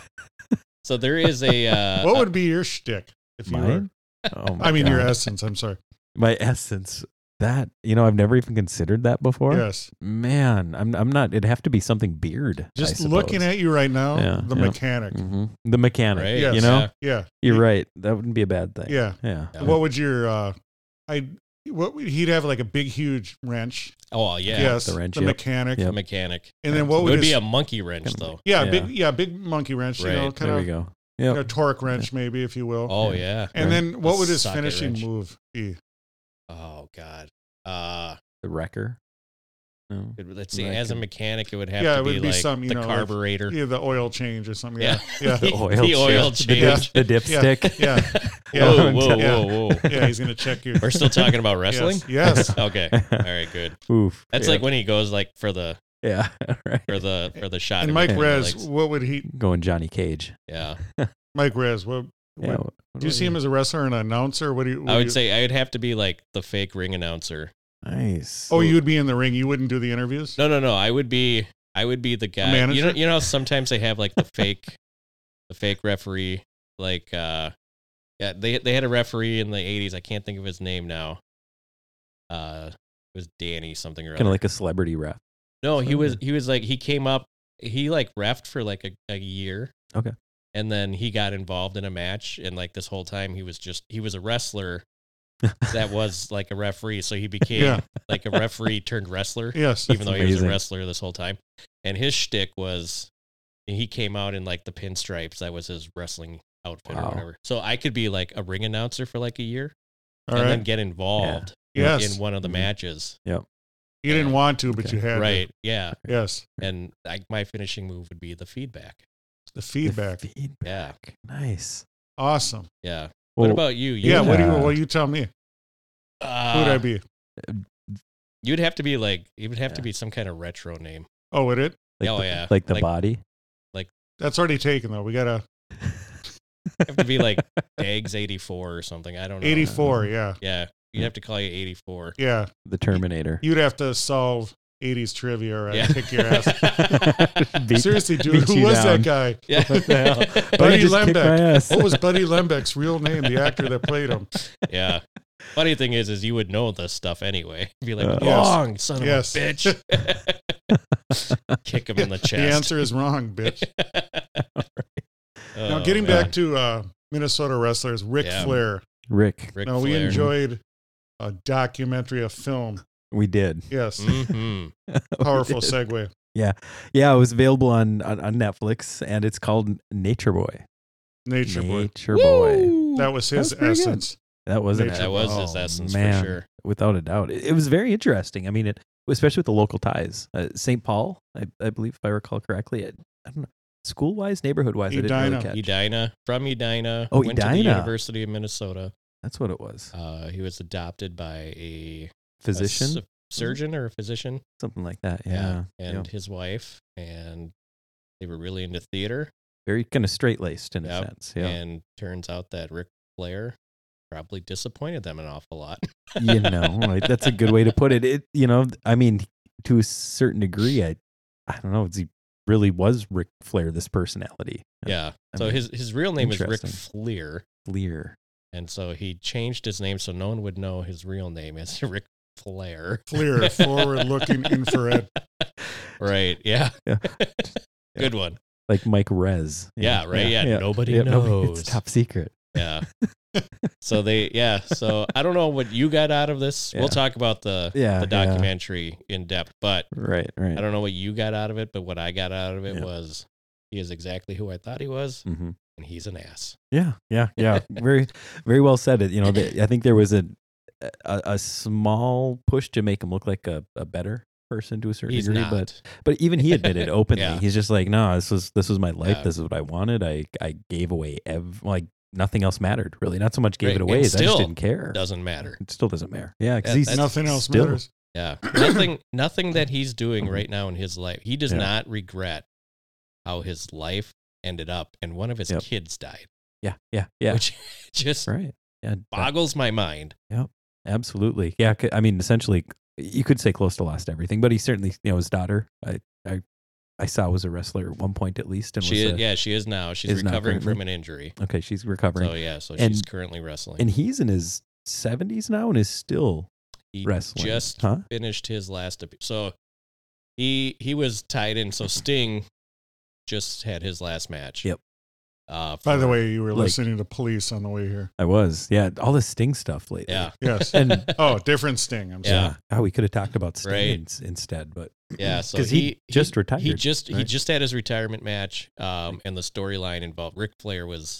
So there is a. Uh,
What would be your shtick if you
Mine? Oh
were?
my
I mean, your
God.
essence. I'm sorry.
My essence. That you know, I've never even considered that before.
Yes.
Man, I'm I'm not. It'd have to be something beard. I
Just
suppose.
looking at you right now,
Yeah,
the
yeah.
mechanic.
Mhm. the mechanic.
Right?
Yes.
You know,
Yeah.
Yeah.
you're right. That wouldn't be a bad thing.
Yeah.
Yeah.
Yeah.
What would your? uh I. What would- he'd have like a big, huge wrench.
Oh yeah.
Yes.
the wrench,
The
yep.
mechanic.
Yep.
Mechanic.
And then what
It
would,
would be
his,
a monkey wrench though.
yeah,
Yeah.
big yeah big monkey wrench. You know,
Right.
kind
There
of
we go.
you
Yep.
know, torque wrench maybe, if you will.
Oh
Yeah.
yeah.
And then what
A
would his
socket
finishing
wrench.
move be?
Oh god. Uh,
The wrecker. No.
it- let's see. As a
Reckon.
mechanic, it would have
Yeah,
to
it would
be,
be
like
some, you
the
know, like-
carburetor.
Yeah, the oil change or something.
Yeah.
Yeah. Yeah.
The
oil
the oil
change.
change.
The, dip, the
Yeah.
dipstick.
Yeah. Yeah.
Whoa, whoa,
Yeah.
whoa, whoa.
Yeah, he's gonna check your.
We're still talking about wrestling.
Yes. yes.
Okay. All right. Good.
Oof.
That's
yeah.
like when he goes like for the
Yeah. Right.
for the for the shot.
And
in
Mike
between the
Rez,
legs.
what would he?
Going Johnny Cage.
Yeah.
Mike Rez, what?
Yeah.
what-
what- what
do you
do
see him as a wrestler and an announcer? What do you? What
I
do
would
you-
say I would have to be like the fake ring announcer.
Nice.
Oh, you would be in the ring. You wouldn't do the interviews.
No, no, no. I would be I would be the guy. You
manager?
know, you know. Sometimes they have like the fake, the fake referee. Like, uh, yeah, they they had a referee in the eighties. I can't think of his name now. Uh, it was Danny something or
Kind
other.
of like a celebrity ref.
No, he was
Okay.
he was like he came up. He like refed for like a, a year.
Okay.
And then he got involved in a match, and like this whole time he was just he was a wrestler that was like a referee. So he became
Yeah.
like a referee turned wrestler,
Yes.
even though he was a
amazing.
wrestler this whole time. And his shtick was he came out in like the pinstripes. That was his wrestling outfit or
Wow.
whatever. So I could be like a ring announcer for like a year
All
and
right.
then get involved
Yes.
in one of the
Mhm.
matches.
You didn't want to, but
Okay.
you had. to.
Right. Yeah.
Yes.
And I, my finishing move would be the feedback.
The feedback.
The feedback. Nice.
Awesome.
Yeah.
Well,
what about you? you
Yeah. What do you?
Yeah.
What you tell me?
uh,
Who would I be?
You'd have to be like, it would have to
Yeah.
be some kind of retro name.
Oh, would it?
Like
Oh,
the,
yeah.
Like the
Like-
body.
That's already taken though. We got a
Have to be like Dags eighty-four or something. I don't know.
eighty-four. Yeah.
Yeah. You'd have to call you eighty-four.
Yeah.
The Terminator.
You'd have to solve eighties trivia or I'd
Yeah.
kick your ass.
Beat-
Seriously, dude.
beat
Who
you
was
down.
that guy?
Yeah.
What the hell? Why
Buddy
don't you just kick my
Lembeck.
ass?
What was Buddy Lembeck's real name? The actor that played him.
Yeah. Funny thing is, is you would know this stuff anay. Be like,
Uh,
Yes.
wrong, son
Yes.
of a bitch. Kick him in the chest.
The answer is wrong, bitch.
Oh,
Now, getting
man.
back to uh, Minnesota wrestlers, Ric
Yeah.
Flair.
Rick.
Ric
Now, we
Flair.
enjoyed a documentary, a film.
We did.
Yes.
Mhm.
Powerful
We did.
segue.
Yeah, it was available on, on on Netflix, and it's called Nature Boy.
Nature Boy.
Nature Boy.
Woo!
That was his
That was pretty good.
essence.
That was an
Nature
That was
oh,
his essence
man,
for sure.
without a doubt. It, it was very interesting. I mean, it especially with the local ties. Uh, Saint Paul, I, I believe, if I recall correctly. I, I don't know, school wise, neighborhood wise, I didn't really
Edina.
catch.
Edina, from Edina.
Oh,
went to the
Edina.
University of Minnesota.
That's what it was.
Uh, he was adopted by a, a
Physician,
s- surgeon or a physician.
something like that. Yeah,
And
Yep.
his wife, and they were really into theater.
very kind of straight laced in
Yep.
a sense. Yeah,
And turns out that Ric Flair probably disappointed them an awful lot.
you know, like, that's a good way to put it. It, you know, I mean, to a certain degree, I, I don't know, he really was Ric Flair, this personality.
Yeah.
I
So
mean,
his his real name is Ric
interesting.
Fleer,
Fleer.
and so he changed his name so no one would know his real name is Ric Flair.
Fleer, forward-looking infrared.
Right. Yeah.
Yeah.
Good one.
Like Mike Rez.
Yeah, right, yeah, nobody knows.
It's top secret.
Yeah. So they, yeah. So I don't know what you got out of this.
Yeah.
We'll talk about the
Yeah,
the
yeah.
documentary in depth, but
Right, right.
I don't know what you got out of it. But what I got out of it
Yeah.
was he is exactly who I thought he was,
Mm-hmm.
and he's an ass.
Yeah, yeah, yeah. very, very well said. It. You know, the, I think there was a, a a small push to make him look like a, a better person to a certain
He's
degree,
not.
but but even he admitted openly.
Yeah.
He's just like, no, this was this was my life.
Yeah.
This is what I wanted. I I gave away ev- like nothing else mattered really. Not so much gave
Right,
it away
and
as I just
still
didn't care.
Doesn't matter.
It still doesn't matter. Yeah, because
Yeah,
he's
that's-
Nothing else
still,
matters.
Yeah. Nothing. Nothing that he's doing right now in his life. He does
Yeah.
not regret how his life ended up, and one of his
Yep.
kids died,
Yeah, yeah, yeah.
which just
right. Yeah, that-
boggles my mind.
absolutely. Yeah, c- I mean, essentially, you could say close to lost everything, but he certainly, you know, his daughter, I, I, I saw was a wrestler at one point at least, and
She
was
is,
a,
yeah, she is now. She's
is now
recovering
currently.
from an injury.
okay, she's recovering,
So yeah, so
And-
she's currently wrestling.
and he's in his seventies now and is still
he
wrestling.
just
huh?
finished his last. ep- So he he was tied in. So Sting just had his last match.
Yep.
Uh,
By the
for-
way, you were
Like-
listening to Police on the way here.
I was, yeah, all the Sting stuff lately.
Yeah.
Yes.
And
Oh, different Sting. I'm sorry.
Yeah.
oh, we could have talked about Sting
Right.
ins- instead, but
Yeah, so
'Cause
he,
he just retired,
He just he
right?
just had his retirement match, um, and the storyline involved Ric Flair was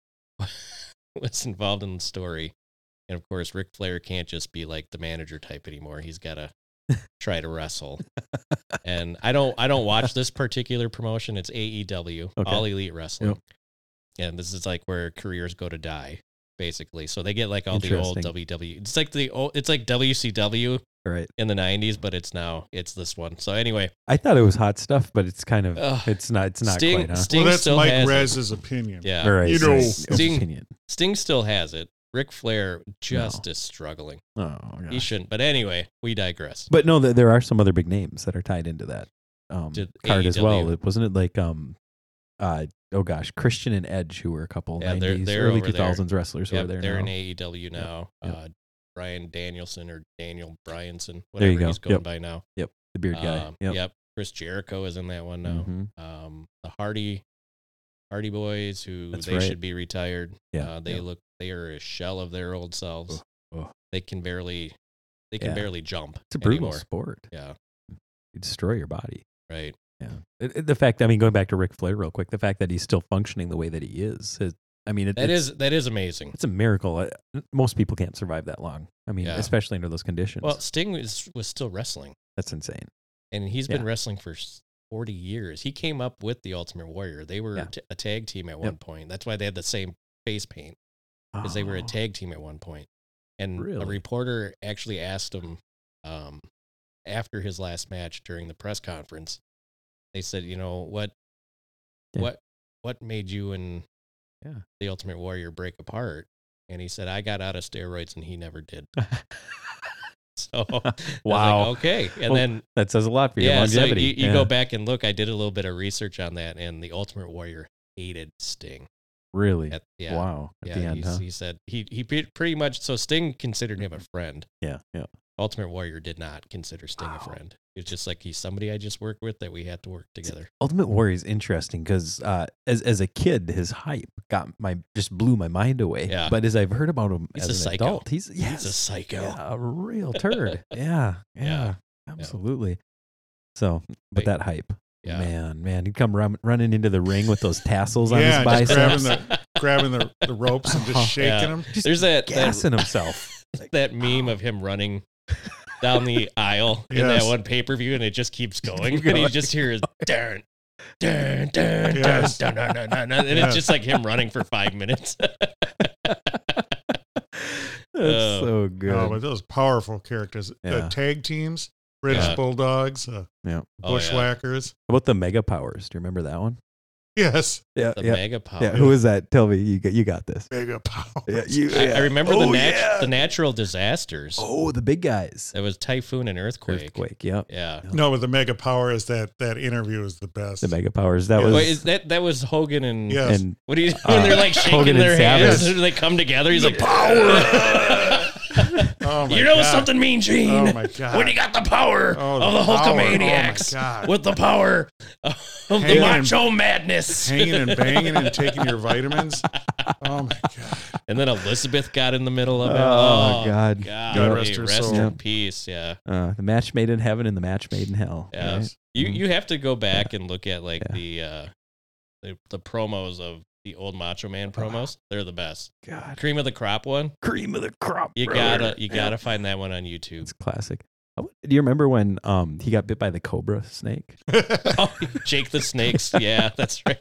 was involved in the story, and of course Ric Flair can't just be like the manager type anymore. He's got to try to wrestle, and I don't I don't watch this particular promotion. It's A E W,
Okay.
All Elite Wrestling,
Yep.
and this is like where careers go to die, basically. So they get like all the old
Interesting.
W W E. It's like the old, it's like W C W
right.
in the nineties, but it's now it's this one. So anyway,
I thought it was hot stuff, but it's kind of
Ugh.
it's not it's not
Sting,
quite. Huh?
Sting
Well, that's
still
Mike
has it.
Rez's opinion.
Yeah,
All right,
You
so
know-
it's
Sting-
opinion.
Sting still has it. Ric Flair just
No.
is struggling.
Oh,
He
gosh.
shouldn't. But anyway, we digress.
But no, th- there are some other big names that are tied into that um,
Did
card as well.
A E W.
It wasn't it like um, uh, oh gosh, Christian and Edge, who were a couple
Yeah, they're-
nineties,
they're
early
over
two
there.
thousands wrestlers who
Yep,
are there
they're
now.
in A E W now.
Yep.
Uh, Brian Danielson or Daniel Bryanson,
There you
whatever
go.
he's going
Yep.
by now.
The beard guy.
Um,
Yep.
Yep. Chris Jericho is in that one now.
Mhm.
Um, the Hardy Hardy Boys, who
That's
they
right.
should be retired.
Yeah,
Uh, they
yeah.
look they are a shell of their old selves.
Ugh, ugh.
They can barely they can
Yeah.
barely jump.
It's a brutal
anymore.
sport.
Yeah.
You destroy your body.
Right.
Yeah. It, it- the fact, I mean, going back to Ric Flair real quick, the fact that he's still functioning the way that he is, it, I mean, it,
That
it's,
is that is amazing.
it's a miracle. I, most people can't survive that long. I mean,
Yeah.
especially under those conditions.
Well, Sting was was still wrestling,
That's insane.
and he's been
Yeah.
wrestling for forty years. He came up with the Ultimate Warrior. They were
Yeah.
t- a tag team at
Yep.
one point. That's why they had the same face paint, because they were a
Oh,
tag team at one point. And a
Really?
reporter actually asked him um, after his last match during the press conference. They said, "You know what?
Yeah.
What what made you and
Yeah.
the Ultimate Warrior break apart?" And he said, "I got out of steroids, and he never did." So I was like,
Wow.
okay, and
Well,
then
that says a lot for your
yeah, so
longevity.
you, you
Yeah.
go back and look. I did a little bit of research on that, and the Ultimate Warrior hated Sting.
Really?
At, yeah,
Wow. At
yeah.
the end,
he's-
huh?
He said he he pre- pretty much. So Sting considered him a friend.
Yeah. Yeah.
Ultimate Warrior did not consider Sting a
Wow.
friend. It's just like he's somebody I just worked with that we had to work together.
Ultimate Warrior is interesting because uh, as as a kid, his hype got my just blew my mind away.
Yeah.
But as I've heard about him
He's
as
a
an
psycho.
adult, he's yes,
He's a psycho.
yeah, a real turd. yeah, yeah,
Yeah.
absolutely. So, but
Right.
that hype,
Yeah.
man, man, he'd come run, running into the ring with those tassels on
Yeah,
his
just grabbing
biceps,
the grabbing the, the ropes and
Oh,
just shaking
yeah.
them.
just
There's that that,
gassing himself.
that meme of him running down the aisle in that
Yes.
one pay per view, and it just keeps going,
Keep
and you
going.
just hear his dun dun dun
Yes.
dun dun dun dun, dun, and
Yes.
it's just like him running for five minutes.
That's
Oh.
so good.
Oh, but those powerful characters.
Yeah.
Uh, tag teams, British
Yeah.
Bulldogs, uh,
yeah.
Oh, yeah.
Bushwhackers.
How about the Mega Powers? Do you remember that one?
Yes.
Yeah,
The
yeah.
Mega Power.
Yeah, who is that? Tell me, you got, you got this.
Mega Power.
Yeah, you,
I,
yeah.
I remember
oh,
the nat-
yeah.
the natural disasters.
Oh, the big guys.
That was typhoon and earthquake.
Earthquake, yep.
Yeah.
No, but the Mega Power is that that interview is the best.
The Mega Powers. That
Yeah.
was
Wait, is that that was Hogan and
Yes.
and
what do you
Uh,
when they're like shaking
Hogan and
their hands
Savage.
and they come together? He's
The
like
power. Oh my
you know
God.
something mean, Gene?
Oh my God.
When you got the power
Oh,
of the
the power.
Hulkamaniacs
Oh my God.
with the power of the
Hanging
macho madness.
Hanging and banging and taking your vitamins. Oh my God.
And then Elizabeth got in the middle of it.
Oh, God.
God,
God
may
rest her
rest
soul.
in peace. Yeah.
uh, the match made in heaven and the match made in hell.
Yeah.
right?
You
Mm.
you have to go back and look at like
Yeah.
the uh the, the promos of the old Macho Man promos. They're the best.
God,
Cream of the crop one.
cream of the crop.
You
brother.
gotta you gotta find that one on YouTube.
It's classic. Oh, do you remember when um he got bit by the cobra snake?
Oh, Jake the Snakes. Yeah, that's right.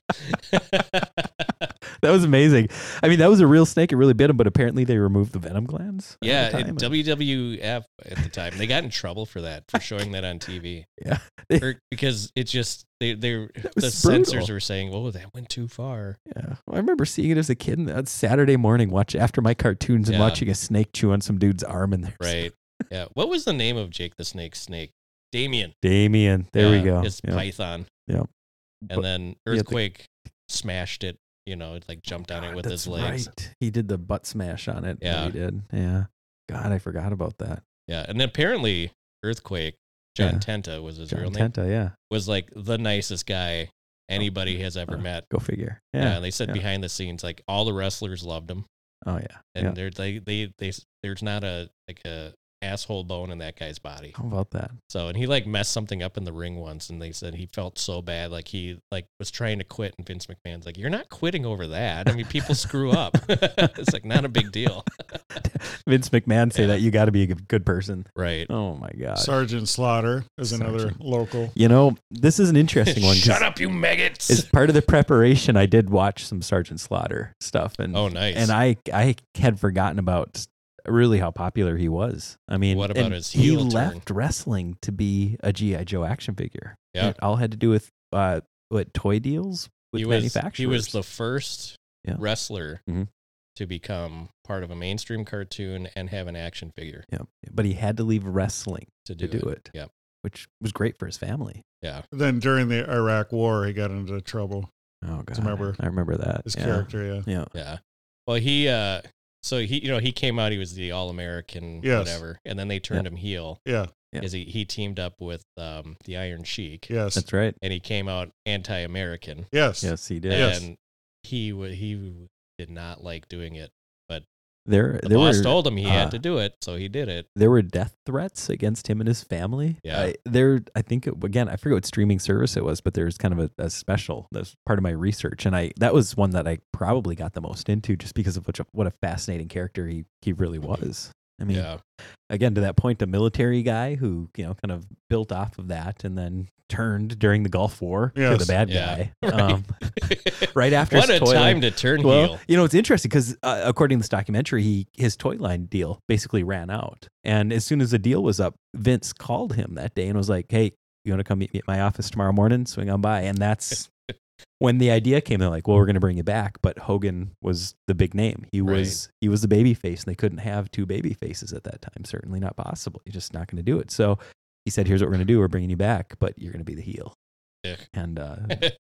That was amazing. I mean, that was a real snake. It really bit him, but apparently they removed the venom glands. at
Yeah,
the
it-
time.
W W F at the time. They got in trouble for that, for showing that on T V.
Yeah.
Or, because it just they they
was
the
brutal.
censors were saying, "Oh, that went too far."
Yeah, well, I remember seeing it as a kid. And that Saturday morning, watch after my cartoons and
Yeah.
watching a snake chew on some dude's arm in there.
Right. Yeah. What was the name of Jake the Snake's snake? Damien.
Damien. There we
Yeah,
go.
His
Yeah.
python.
Yeah.
And
But-
then
yeah, the-
Earthquake smashed it. You know, it like jumped on it
God,
with
that's
his legs.
Right. He did the butt smash on it.
Yeah.
He did. Yeah. God, I forgot about that.
Yeah. And then apparently Earthquake, John
Yeah.
Tenta was his
John
real name,
Tenta, yeah.
was like the nicest guy anybody has ever
Uh,
met.
Go figure.
Yeah.
Yeah.
and they said
yeah.
behind the scenes, like all the wrestlers loved him.
Oh yeah.
And
yeah.
there they, they they there's not a like a asshole bone in that guy's body.
How about that?
So and he like messed something up in the ring once, and they said he felt so bad, like he like was trying to quit, and Vince McMahon's like, "You're not quitting over that. I mean, people screw up. It's like not a big deal."
Vince McMahon say
Yeah.
that you got to be a good person.
Right.
Oh my God.
Sergeant Slaughter is another
Sergeant.
local.
You know, this is an interesting one. 'cause
Shut up, you maggots.
As part of the preparation, I did watch some Sergeant Slaughter stuff, and
Oh, nice.
and I I had forgotten about really how popular he was. I mean,
What about
and
his
he
heel turn?
left wrestling to be a G I Joe action figure.
Yeah.
It all had to do with uh, what toy deals with
he was
manufacturers.
he was the first
Yeah.
wrestler
Mhm.
to become part of a mainstream cartoon and have an action figure
yeah, but he had to leave wrestling
to do,
to do
it.
it.
Yep.
which was great for his family.
Yeah.
Then during the Iraq War, he got into trouble.
Oh God,
remember
I remember that.
His
yeah.
character, yeah.
Yeah,
Yeah. Well, he, uh, so he, you know, he came out, he was the All American,
Yes.
whatever. And then they turned him heel
Yeah,
Yeah.
because he, he teamed up with um, the Iron Sheik
yes,
that's right.
and he came out anti American.
yes.
Yes, he did.
Yes.
And he, w- he did not like doing it.
There,
The
there
boss
were
told him he
uh,
had to do it. So he did it.
there were death threats against him and his family.
Yeah.
I, there, I think it, again, I forget what streaming service it was, but there's kind of a, a special that's part of my research, and I that was one that I probably got the most into just because of what a, what a fascinating character he he really was. I mean,
Yeah.
again, to that point, a military guy who you know kind of built off of that and then turned during the Gulf War to
Yes.
the bad
Yeah.
guy.
Right.
Um, right after
What
his
a
toy
time
line-
to turn
well,
heel.
you know, it's interesting because uh, according to this documentary, he his toy line deal basically ran out, and as soon as the deal was up, Vince called him that day and was like, "Hey, you want to come meet me at my office tomorrow morning? Swing on by." And that's when the idea came. They're like, "Well, we're going to bring you back," but Hogan was the big name. He was he was the baby face, and they couldn't have two baby faces at that time. Certainly not possible. You're just not going to do it. So he said, "Here's what we're going to do. We're bringing you back, but you're going to be the heel."
Yeah.
And uh,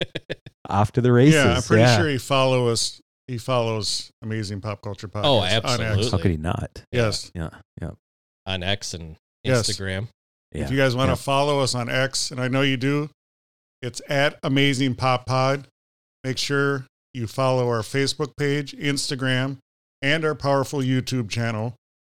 off to the races.
Yeah, I'm pretty
Yeah.
sure he follows. He follows Amazing Pop Culture Podcast.
Oh,
on X.
absolutely.
How could he not?
Yes.
Yeah, yeah,
On X and
Yes.
Instagram.
yeah.
If you guys want to
yeah.
follow us on X, and I know you do, it's at Amazing Pop Pod. Make sure you follow our Facebook page, Instagram, and our powerful YouTube channel.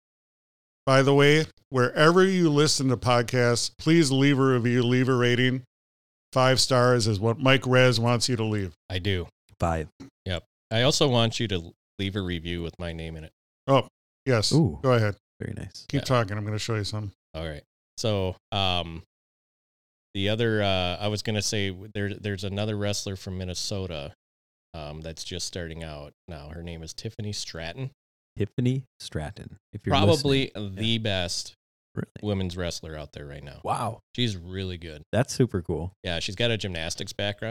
By the way, wherever you listen to podcasts, please leave a review, leave a rating. Five stars is what Mike Rez wants you to leave.
I do.
Five.
I also want you to leave a review with my name in it.
Oh, yes.
Ooh.
Go ahead.
Very nice.
Keep
Yeah.
talking. I'm going to show you something.
All right. So, um, the other, uh, I was going to say there, there's another wrestler from Minnesota, um, that's just starting out now. Her name is Tiffany Stratton.
Tiffany Stratton. If you're
Probably
listening.
the best
Really?
women's wrestler out there right now.
Wow.
She's really good.
That's super cool.
Yeah. She's got a gymnastics background.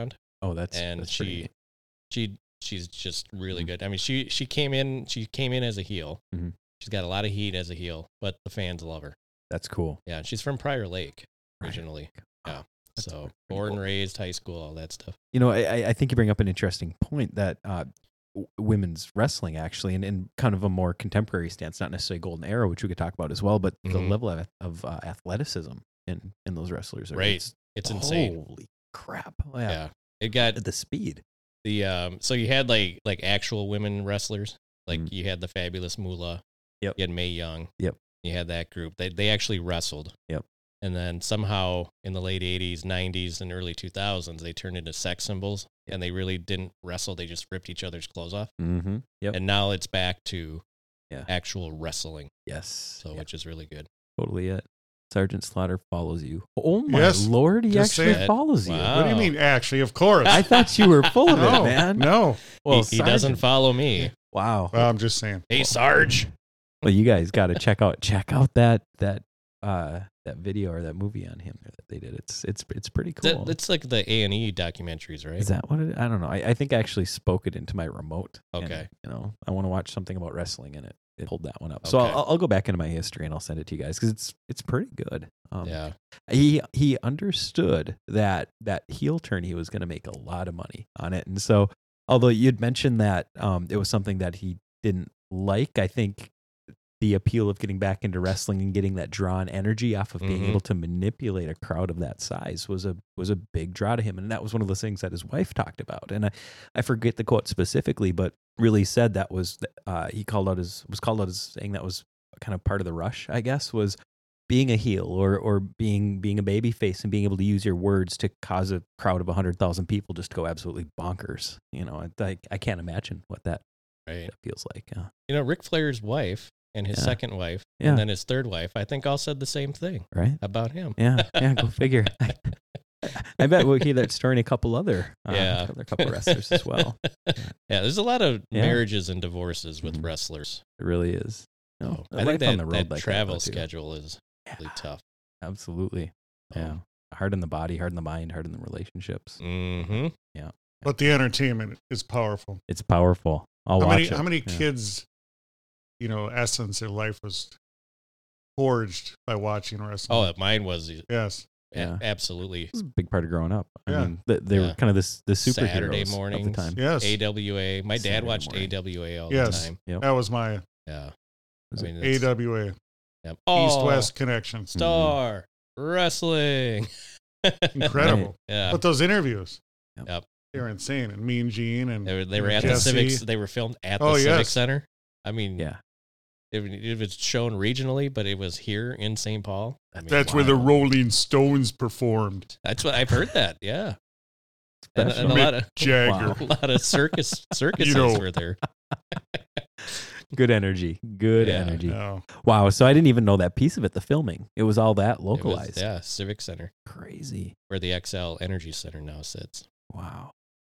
Oh, that's
and
that's
she
pretty-
she she's just really
Mhm.
good. I mean, she she came in she came in as a heel.
Mhm.
She's got a lot of heat as a heel, but the fans love her.
that's cool.
Yeah, she's from Prior Lake
Prior
originally. Yeah,
That's
so
pretty
born,
cool.
raised, high school, all that stuff.
You know, I, I think you bring up an interesting point that uh, w- women's wrestling actually, and in kind of a more contemporary stance, not necessarily Golden Era, which we could talk about as well, but the
Mhm.
level of, of uh, athleticism in, in those wrestlers. are-
Right.
It's,
It's insane.
Holy crap.
Yeah.
Yeah.
It got
The speed.
the um so you had like like actual women wrestlers. Like
Mhm.
you had the Fabulous Moolah.
Yep.
You had Mae Young.
Yep.
You had that group. They they actually wrestled.
Yep.
And then somehow in the late eighties, nineties, and early two thousands, they turned into sex symbols,
Yep.
and they really didn't wrestle. They just ripped each other's clothes off.
Mm-hmm. Yep.
And now it's back to
Yeah.
actual wrestling.
Yes.
So
Yep.
which is really good.
Totally it. Sergeant Slaughter follows you. Oh my
Yes.
lord, he
Just
actually
saying.
follows you.
Wow.
What do you mean? Actually, of course.
I thought you were full of
no,
it, man.
no.
Well,
he, he doesn't
Sergeant-
follow me.
Wow.
Well, I'm just saying.
Hey, Sarge.
Well, you guys got to check out check out that that uh that video or that movie on him that they did. It's it's it's pretty cool.
That, that's like the A and E documentaries, right?
Is that what it? I don't know. I, I think I actually spoke it into my remote. and,
Okay.
you know, I want to watch something about wrestling, and it, it pulled that one up. So
Okay.
I'll, I'll go back into my history and I'll send it to you guys because it's it's pretty good. Um,
Yeah.
He he understood that that heel turn he was going to make a lot of money on it, and so although you'd mentioned that um, it was something that he didn't like, I think the appeal of getting back into wrestling and getting that drawn energy off of being
Mhm.
able to manipulate a crowd of that size was a was a big draw to him, and that was one of those things that his wife talked about. And I, I forget the quote specifically, but really said that was uh, he called out his was called out as saying that was kind of part of the rush, I guess, was being a heel or or being being a baby face and being able to use your words to cause a crowd of a hundred thousand people just to go absolutely bonkers. You know, I I, I can't imagine what that,
Right.
that feels like. Uh,
You know, Ric Flair's wife and his
Yeah.
second wife,
Yeah.
and then his third wife, I think all said the same thing
right?
about him.
Yeah, yeah. Go figure. I bet we'll hear that story in a couple other, uh,
Yeah.
other couple wrestlers as well.
Yeah, there's a lot of
Yeah.
marriages and divorces with
Mhm.
wrestlers.
It really is. No,
So
a
I
life
think that,
on the road
that
like
travel
though, too.
schedule is really tough.
Absolutely. Yeah. Hard in the body, hard in the mind, hard in the relationships.
Mm-hmm.
But the entertainment is powerful.
It's powerful. I'll
how
watch
many
it.
how many
Yeah.
kids, you know, essence their life was forged by watching wrestling?
Oh, mine was a-
yes.
Yeah.
absolutely
This was a big part of growing up. I
Yeah.
mean, they, they
Yeah.
were kind of this the superheroes
Saturday
of the
mornings.
time.
Yes.
A W A. My dad
Saturday
watched
morning.
A W A all
Yes.
the time.
Yep.
That was my
Yeah.
Was
I
it
mean,
A
it's-
W A,
yeah.
East
Oh,
West connection.
Star Wrestling.
Incredible.
Yeah.
But those interviews,
Yep.
they were insane. And Mean Gene and
They were, they were
and
at the
Jesse.
Civics. They were filmed at the
Oh,
Civic
yes.
Center. I mean,
Yeah.
if, if it's shown regionally, but it was here in Saint Paul. I mean,
That's where the
wow.
Rolling Stones performed.
That's what I've heard. That yeah, and, and a
Mick
lot of
Jagger.
a lot of circus circuses
You know.
were there.
Good energy. Good
Yeah.
energy.
No.
Wow. So I didn't even know that piece of it, the filming. It was all that
It was-
localized.
yeah, Civic Center,
Crazy.
where the X L Energy Center now sits.
Wow.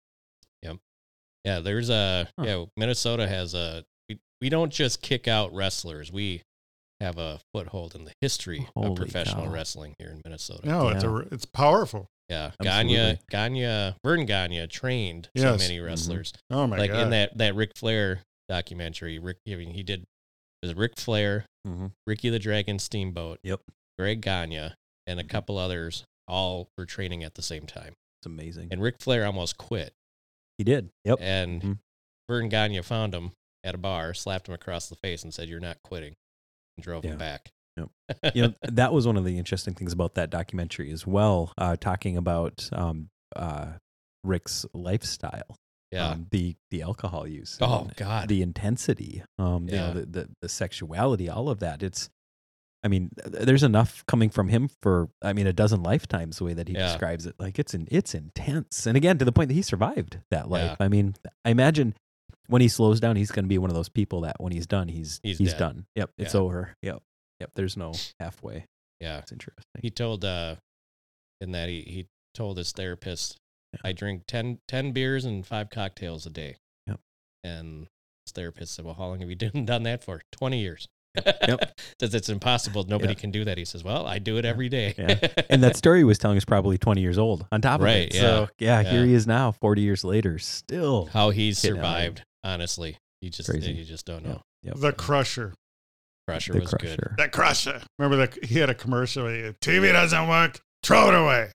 Yeah, there's a
Huh.
yeah. Minnesota has a. We, we don't just kick out wrestlers. We have a foothold in the history
Holy
of professional
cow.
wrestling here in Minnesota.
No, it's
Yeah.
a it's powerful.
Yeah,
Absolutely.
Gagne, Gagne, Vern Gagne trained so
Yes.
many wrestlers.
Oh my
like
god.
in that that Ric Flair documentary, Rick. I mean, he did. It was Ric Flair,
Mm-hmm.
Ricky the Dragon Steamboat,
Yep.
Greg Gagne, and a couple others. All were training at the same time.
It's amazing.
And Ric Flair almost quit.
He did. Yep.
And
Mhm.
Vern Gagne found him at a bar, slapped him across the face, and said, "You're not quitting," and drove
Yeah.
him back.
you know, that was one of the interesting things about that documentary as well, uh, talking about um, uh, Rick's lifestyle.
Yeah.
Um, the the alcohol use.
Oh,
and
God.
The intensity. Um, you
Yeah.
know, the, the the sexuality, all of that. It's, I mean, th- there's enough coming from him for, I mean, a dozen lifetimes the way that he
Yeah.
describes it. Like it's an, it's intense. And again, to the point that he survived that life.
Yeah.
I mean, I imagine when he slows down, he's going to be one of those people that when he's done, he's
He's
he's,
dead.
done. Yep, it's
Yeah.
over. Yep, yep. There's no halfway.
Yeah.
It's interesting.
He told, uh, in that he, he told his therapist,
Yeah.
I drink ten, ten beers and five cocktails a day.
Yep.
And his therapist said, well, how long have you done, done that for? twenty years.
Yep.
Says it's impossible. Nobody
Yeah.
can do that. He says, well, I do it every day.
Yeah. And that story he was telling is probably twenty years old on top of
Right,
it.
yeah.
So yeah,
Yeah.
here he is now, forty years later, still
How he's
Getting out.
survived, honestly. You just
Crazy.
you just don't know.
Yep.
The Crusher.
Crusher
The
was good.
Crusher.
The Crusher. Remember that he had a commercial. Where he, T V doesn't work. Throw it away.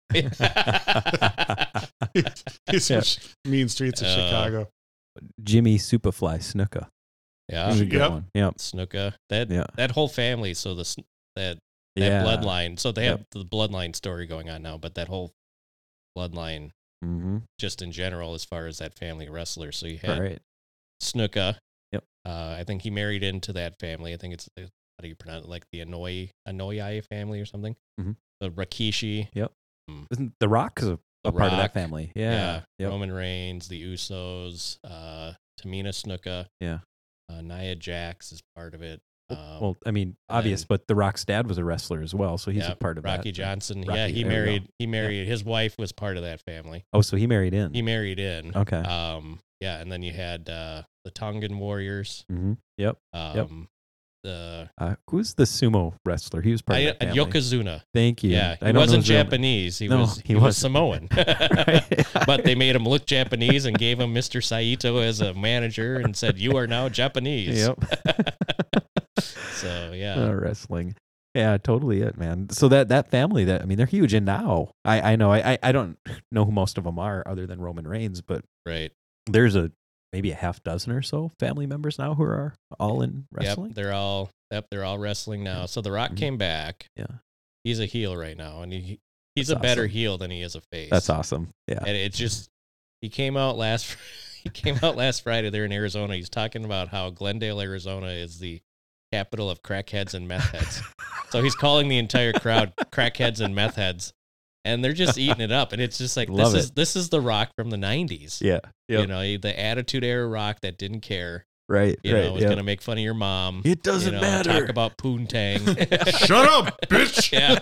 He's from
Yeah.
Sh- Mean Streets of
Uh,
Chicago.
Jimmy Superfly Snuka.
Yeah.
That was a good
Yep.
one. Yep.
Snuka. That
Yeah.
that whole family. So the sn- that that
Yeah.
bloodline. So they have
Yep.
the bloodline story going on now, but that whole bloodline,
Mm-hmm.
just in general, as far as that family of wrestlers. So you
All
had
right.
Snuka.
Yep.
Uh, I think he married into that family. I think it's how do you pronounce it? Like the Anoi Anoyai family or something.
Mhm.
The Rikishi.
Isn't The Rock is a,
The
a part of that
Rock.
family? Yeah. Yep.
Roman Reigns, the Usos, uh, Tamina Snuka.
Yeah.
Uh, Nia Jax is part of it. Um,
Well, I mean, obvious,
and-
but The Rock's dad was a wrestler as well, so he's
yeah,
a part of
Rocky
that.
Johnson.
Rocky,
yeah, he
there we go.
married. He married. His wife was part of that family.
Oh, so he married in.
He married in.
Okay.
Um. Yeah, and then you had uh, the Tongan Warriors.
Mm-hmm. Yep.
Um. The
Uh, who's the sumo wrestler? He was part
I,
of that family.
Yokozuna.
Thank you.
Yeah,
I
he
don't know
wasn't
his real-
Japanese. He
No,
was.
he
He, was
wasn't.
Samoan.
Right.
But they made him look Japanese and gave him Mister Saito as a manager and said, "You are now Japanese."
Yep.
So yeah,
Uh, wrestling. Yeah, totally it, man. So that that family, that I mean, they're huge. And now I I know I I- I don't know who most of them are other than Roman Reigns, but
right.
there's a maybe a half dozen or so family members now who are all in wrestling.
Yep, they're all. Yep, they're all wrestling now. So The Rock
Mhm.
came back.
Yeah.
He's a heel right now, and he he's
That's
a better
awesome.
heel than he is a face.
That's awesome. Yeah.
And it's just he came out last he came out last Friday there in Arizona. He's talking about how Glendale, Arizona is the capital of crackheads and meth heads. So he's calling the entire crowd crackheads and meth heads. And they're just eating it up. And it's just like
Love
this
it.
is this is the Rock from the nineties.
Yeah.
You
Yep.
know, the attitude era Rock that didn't care.
Right.
You
right.
know, was
yep.
gonna make fun of your mom.
It doesn't
you know,
matter.
Talk about poontang.
Shut up, bitch.
Yeah.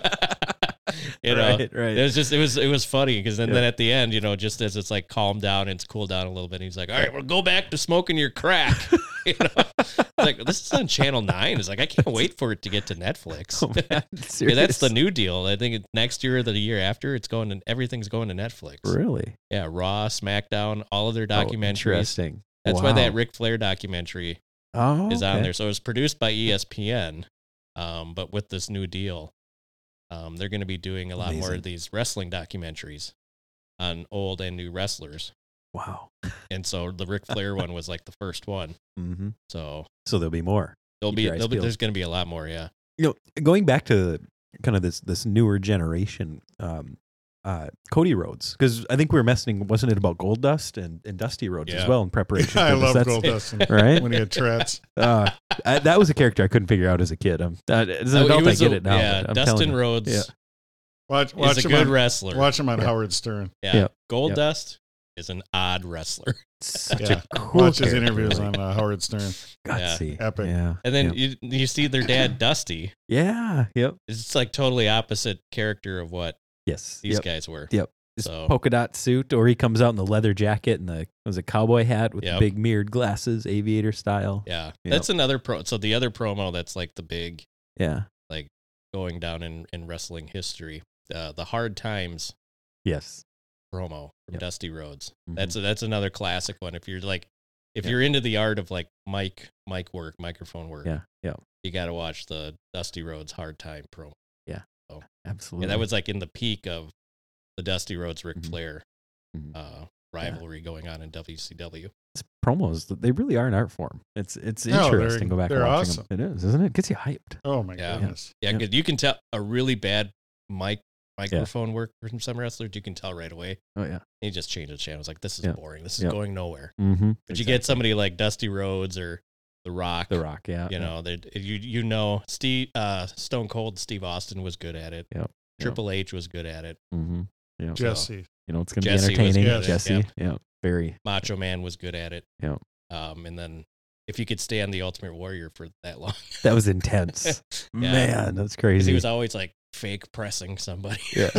you know,
Right, right.
it was just it was it was funny because then,
Yeah.
then at the end, you know, just as it's like calmed down and it's cooled down a little bit, he's like, "All right, we'll go back to smoking your crack." you know, It's like this is on Channel Nine. It's like I can't wait for it to get to Netflix.
Oh, man,
Yeah, that's
serious?
the new deal. I think it- next year or the year after, it's going to everything's going to Netflix.
Really
Yeah, Raw, SmackDown, all of their
Oh,
documentaries.
interesting.
That's why that
Wow.
Ric Flair documentary
oh,
is on
okay.
there. So it was produced by E S P N, um, but with this new deal, um, they're going to be doing a lot more
Amazing.
of these wrestling documentaries on old and new wrestlers.
Wow.
And so the Ric Flair one was like the first one.
Mm-hmm.
So
So there'll be more.
there'll
Keep
be,
your eyes
there'll be
peeled.
there's going to be a lot more. Yeah.
You know, going back to kind of this this newer generation, um, uh, Cody Rhodes, because I think we were messing, wasn't it about Gold Dust and, and Dusty Rhodes as
Yeah.
well in preparation?
I
for this?
love
That's-
Gold Dust
Right?
when he had Tourette's.
Uh, I, that was a character I couldn't figure out as a kid. Um, uh, as an
Oh, he
adult, I
was
get
a-
it now.
Yeah.
but I'm telling
Dustin
you.
Rhodes
Yeah.
Watch, watch
is a
him
good
on,
wrestler.
Watch him on
Yeah.
Howard Stern.
yeah.
Yeah.
Gold
Yep.
Dust is an odd wrestler.
Such
Yeah.
a cool
Watch his
character,
interviews
really.
on uh, Howard Stern.
Gutsy.
Epic.
Yeah.
And then
yeah.
you you see their dad, Dusty.
yeah. Yep.
It's like totally opposite character of what
Yes.
these
yep.
guys were.
Yep. His
So-
polka dot suit, or he comes out in the leather jacket and the was a cowboy hat with
Yep.
the big mirrored glasses, aviator style.
Yeah.
Yep.
That's another pro. So the other promo that's like the big
Yeah.
going down in, in wrestling history, uh, the Hard Times
Yes.
promo from
Yep.
Dusty Rhodes.
Mhm.
That's that's another classic one. If you're like, if
Yeah.
you're into the art of like mic mic work, microphone work,
Yeah. Yeah.
you got to watch the Dusty Rhodes Hard Time promo.
Absolutely.
Yeah, that was like in the peak of the Dusty Rhodes Ric
Mhm.
Flair
Mhm.
uh, rivalry going on in W C W.
It's promos. They really are an art form. It's it's
No, they're-
interesting. Go back
they're
and watching
awesome.
them. It is, isn't it? Gets you hyped.
Oh my
Yeah.
goodness.
Yeah,
Yep.
because you can tell a really bad mic microphone work from some wrestlers. You can tell right away.
Oh yeah.
He just changed the channel. It's like this is
Yeah.
boring. This is
Yep.
going nowhere.
Mm-hmm.
But you get somebody like Dusty Rhodes or The Rock.
The Rock. Yeah.
You know, they you you know Steve uh, Stone Cold Steve Austin was good at it.
Yep.
Triple H was good at it.
Mm-hmm. Yeah.
Jesse.
You know, it's going to be
Jesse was
entertaining.
good at it,
Jesse.
yep.
Yeah. Very.
Macho Man was good at it.
Yep.
Um, and then if you could stay on the Ultimate Warrior for that long,
That was intense.
Yeah.
Man, that's
'cause
crazy.
he was always like fake pressing somebody.
Yeah.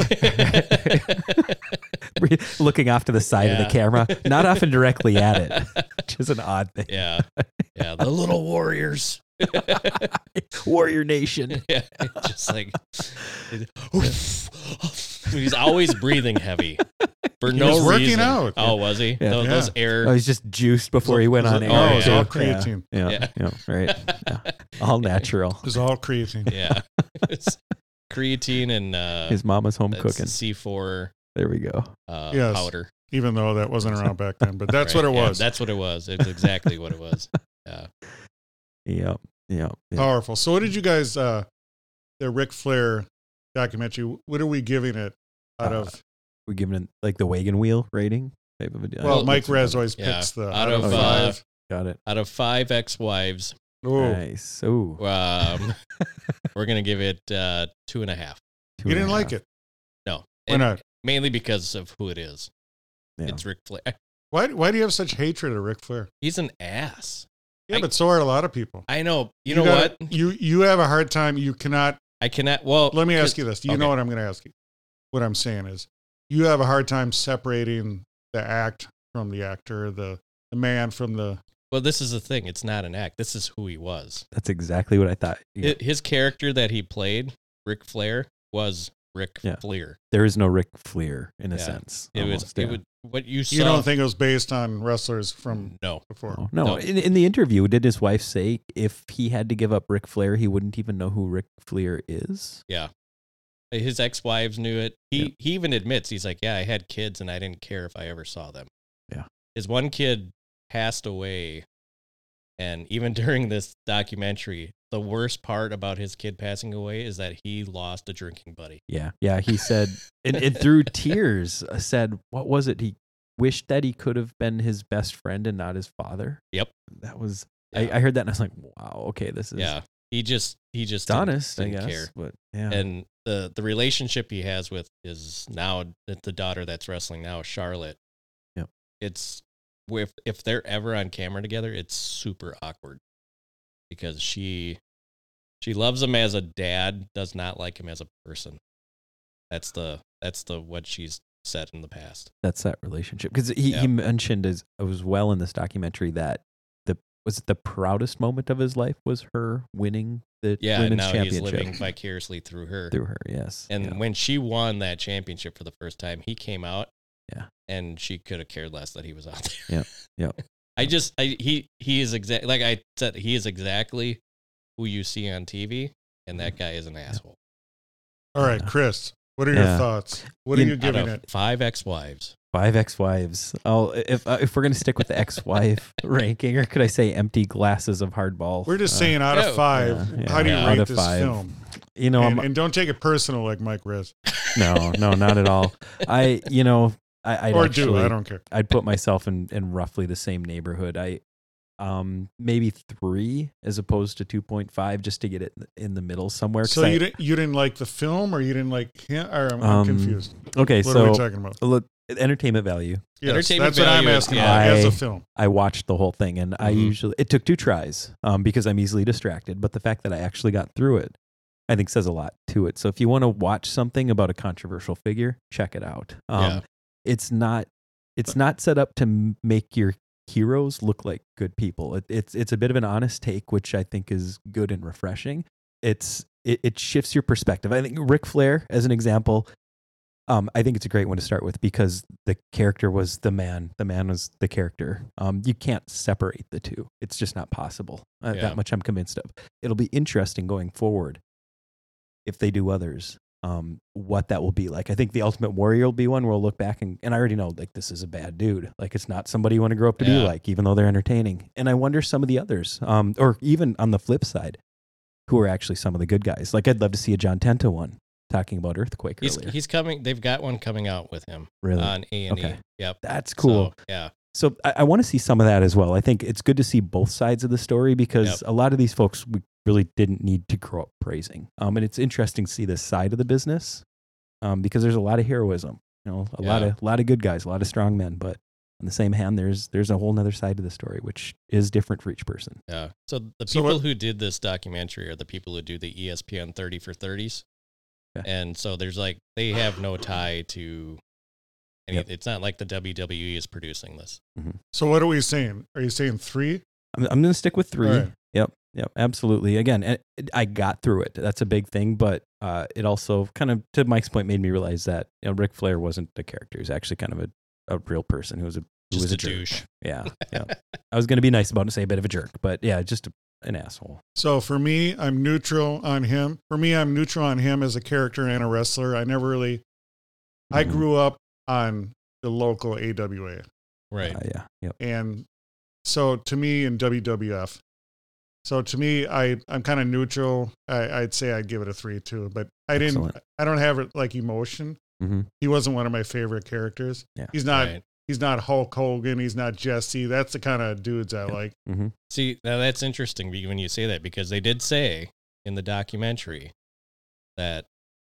Looking off to the side of
Yeah.
the camera, not often directly at it, which is an odd thing.
yeah, yeah. The Little Warriors.
Warrior Nation.
Yeah, just like he's always breathing heavy for
He
no
was working
reason.
out.
Oh, was he?
Yeah.
Those,
Yeah.
those air.
Oh, he's just juiced before he went on air.
Oh,
it was
yeah.
all
too.
creatine.
Yeah, yeah,
Yeah.
yeah, right. Yeah. All natural.
It was all creatine.
Yeah, it's creatine and uh,
His mama's home
that's
cooking.
C four
There we go.
uh,
Yes.
powder.
Even though that wasn't around back then, but that's
Right,
what it
yeah,
was.
that's what it was. It's exactly what it was. Yeah.
Yep. Yep. yep.
Powerful. So, what did you guys? Uh, the Ric Flair documentary. What are we giving it out
Uh,
of?
We're giving it like the wagon wheel rating type of a deal.
Well, Mike
That's-
Rez always
Yeah.
picks the
Out
out, of
of, uh,
five.
Got it.
Out of five ex-wives,
Oh,
Nice. Ooh.
um, we're gonna give it uh, two and a half.
Two
you
and a
didn't like
half.
it.
No,
Why
And
not?
Mainly because of who it is.
Yeah.
It's Ric Flair.
Why? Why do you have such hatred of Ric Flair?
He's an ass.
Yeah,
I-
but so are a lot of people.
I know. You, know
gotta-
what?
You you have a hard time. You cannot.
I cannot. Well,
Let me ask you this. You
okay.
know what I'm going to ask you. What I'm saying is, you have a hard time separating the act from the actor, the the man from the.
Well, this is the thing. It's not an act. This is who he was.
That's exactly what I thought. Yeah.
Hi- His character that he played, Ric Flair, was Ric
Yeah.
Flair.
There is no Ric Flair in a
Yeah.
sense.
It was.
almost,
It
yeah.
would. What you saw.
You don't think it was based on wrestlers from
No.
before?
Oh, no,
No.
In, in the interview, did his wife say if he had to give up Ric Flair, he wouldn't even know who Ric Flair is?
Yeah. His ex-wives knew it. He
Yeah.
he even admits, he's like, yeah, I had kids and I didn't care if I ever saw them.
Yeah.
His one kid passed away, and even during this documentary, the worst part about his kid passing away is that he lost a drinking buddy.
Yeah, yeah. He said, and, and through tears, uh, said, "What was it? He wished that he could have been his best friend and not his father."
Yep.
That was.
Yeah.
I, I heard that and I was like, "Wow, okay, this is
Yeah. He just he just
it's
didn't-
honest, I
didn't
guess."
care.
But yeah,
And the the relationship he has with his now the daughter that's wrestling now, Charlotte.
Yep.
It's if if they're ever on camera together, it's super awkward because she she loves him as a dad, does not like him as a person. That's the that's the what she's said in the past.
that's that relationship because he,
Yeah.
he mentioned as as well in this documentary that the was it the proudest moment of his life was her winning the
Yeah, and
women's
now he's
championship
living vicariously through her.
through her. Yes,
And
yeah.
when she won that championship for the first time, he came out.
Yeah.
And she could have cared less that he was out there.
Yep, yep.
I just, I, he, he is exactly, like I said, he is exactly who you see on T V, and that guy is an asshole.
All right,
Yeah.
Chris. What are your
Yeah.
thoughts? What are
You-
you
Out
giving
of
it?
five ex-wives.
Five ex-wives. Oh, if uh, if we're gonna stick with the ex-wife ranking, or could I say empty glasses of hardball?
We're just
Uh,
saying out
yeah,
of five.
yeah,
How do you
yeah.
Out
rate
of
this
five.
film?
You know,
and,
I'm,
and don't take it personal like Mike Rez.
no, no, not at all. I, you know, I, I'd
or
actually,
do. I don't care.
I'd put myself in in roughly the same neighborhood. I, um, maybe three as opposed to two point five, just to get it in the middle somewhere. 'cause
So
I-
you didn't you didn't like the film, or you didn't like him? Or I'm, I'm
Um,
confused.
okay,
What are we
so
talking about?
look, entertainment value.
Yes,
entertainment
that's what I'm
value,
asking
yeah.
about as
I-
a film.
I watched the whole thing, and I
Mhm.
usually it took two tries um, because I'm easily distracted. But the fact that I actually got through it, I think, says a lot to it. So if you want to watch something about a controversial figure, check it out. Um,
Yeah.
It's not it's not set up to m- make your heroes look like good people. It, it's it's a bit of an honest take, which I think is good and refreshing. It's it, it shifts your perspective. I think Ric Flair, as an example, um, I think it's a great one to start with because the character was the man. The man was the character. Um, you can't separate the two. It's just not possible. Uh,
Yeah.
That much I'm convinced of. It'll be interesting going forward if they do others. Um, what that will be like. I think the Ultimate Warrior will be one where we'll look back and, and I already know like this is a bad dude. Like it's not somebody you want to grow up to be
Yeah.
like, even though they're entertaining. And I wonder some of the others, um, or even on the flip side, who are actually some of the good guys. Like I'd love to see a John Tenta one talking about Earthquake
He's,
earlier.
he's coming. They've got one coming out with him
Really?
on A and E.
Okay.
Yep.
That's cool.
So, yeah.
So I, I want to see some of that as well. I think it's good to see both sides of the story because
Yep.
a lot of these folks we really didn't need to grow up praising. Um, and it's interesting to see this side of the business um, because there's a lot of heroism, you know, a lot
Yeah.
of a lot of good guys, a lot of strong men. But on the same hand, there's there's a whole nother side to the story, which is different for each person.
Yeah. So the
So
people
what-
who did this documentary are the people who do the E S P N thirty for thirties.
Okay.
And so there's like, they have no tie to any,
Yep.
it's not like the W W E is producing this.
So what are we saying? Are you saying three?
I'm, I'm going to stick with three.
All right.
Yep. Yeah, absolutely. Again, it, it- I got through it. That's a big thing, but uh, it also kind of, to Mike's point, made me realize that you know Ric Flair wasn't a character. He was actually kind of a, a real person who was a who
Just
was
a,
a, jerk.
douche.
Yeah, yeah. I was going to be nice about it and say a bit of a jerk, but yeah, just a, an asshole.
So for me, I'm neutral on him. For me, I'm neutral on him as a character and a wrestler. I never really, I
Mhm.
grew up on the local A W A.
Right.
Uh, yeah, yep.
And so to me in W W F, so to me, I, I'm kind of neutral. I, I'd say I'd give it a three too, but I didn't,
Excellent.
I don't have it like emotion.
Mm-hmm.
He wasn't one of my favorite characters.
Yeah.
He's not,
Right.
he's not Hulk Hogan. He's not Jesse. That's the kind of dudes I like.
Mm-hmm.
See, now that's interesting be- when you say that, because they did say in the documentary that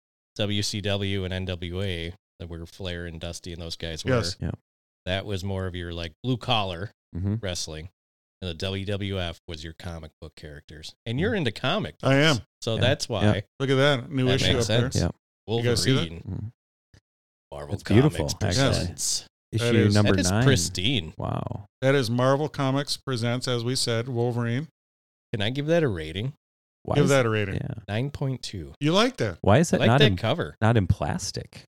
W C W and N W A, that were Flair and Dusty and those guys were,
Yes.
Yeah.
that was more of your like blue collar
Mm-hmm.
wrestling. And the W W F was your comic book characters. And you're into comic books.
I am.
So
Yeah.
that's why
Yeah.
Look at that new
That
issue
makes
up
sense.
there.
Yeah.
You guys see that?
Wolverine,
Mm-hmm.
Marvel
It's beautiful,
Comics
actually.
presents.
That
Issue
is-
number
That is
nine.
pristine.
Wow.
That is Marvel Comics presents, as we said, Wolverine.
Can I give that a rating?
Why
Give
is,
that a rating.
Yeah.
nine point two.
You like that?
Why is
I
that
like
not
that
in,
cover.
not in plastic?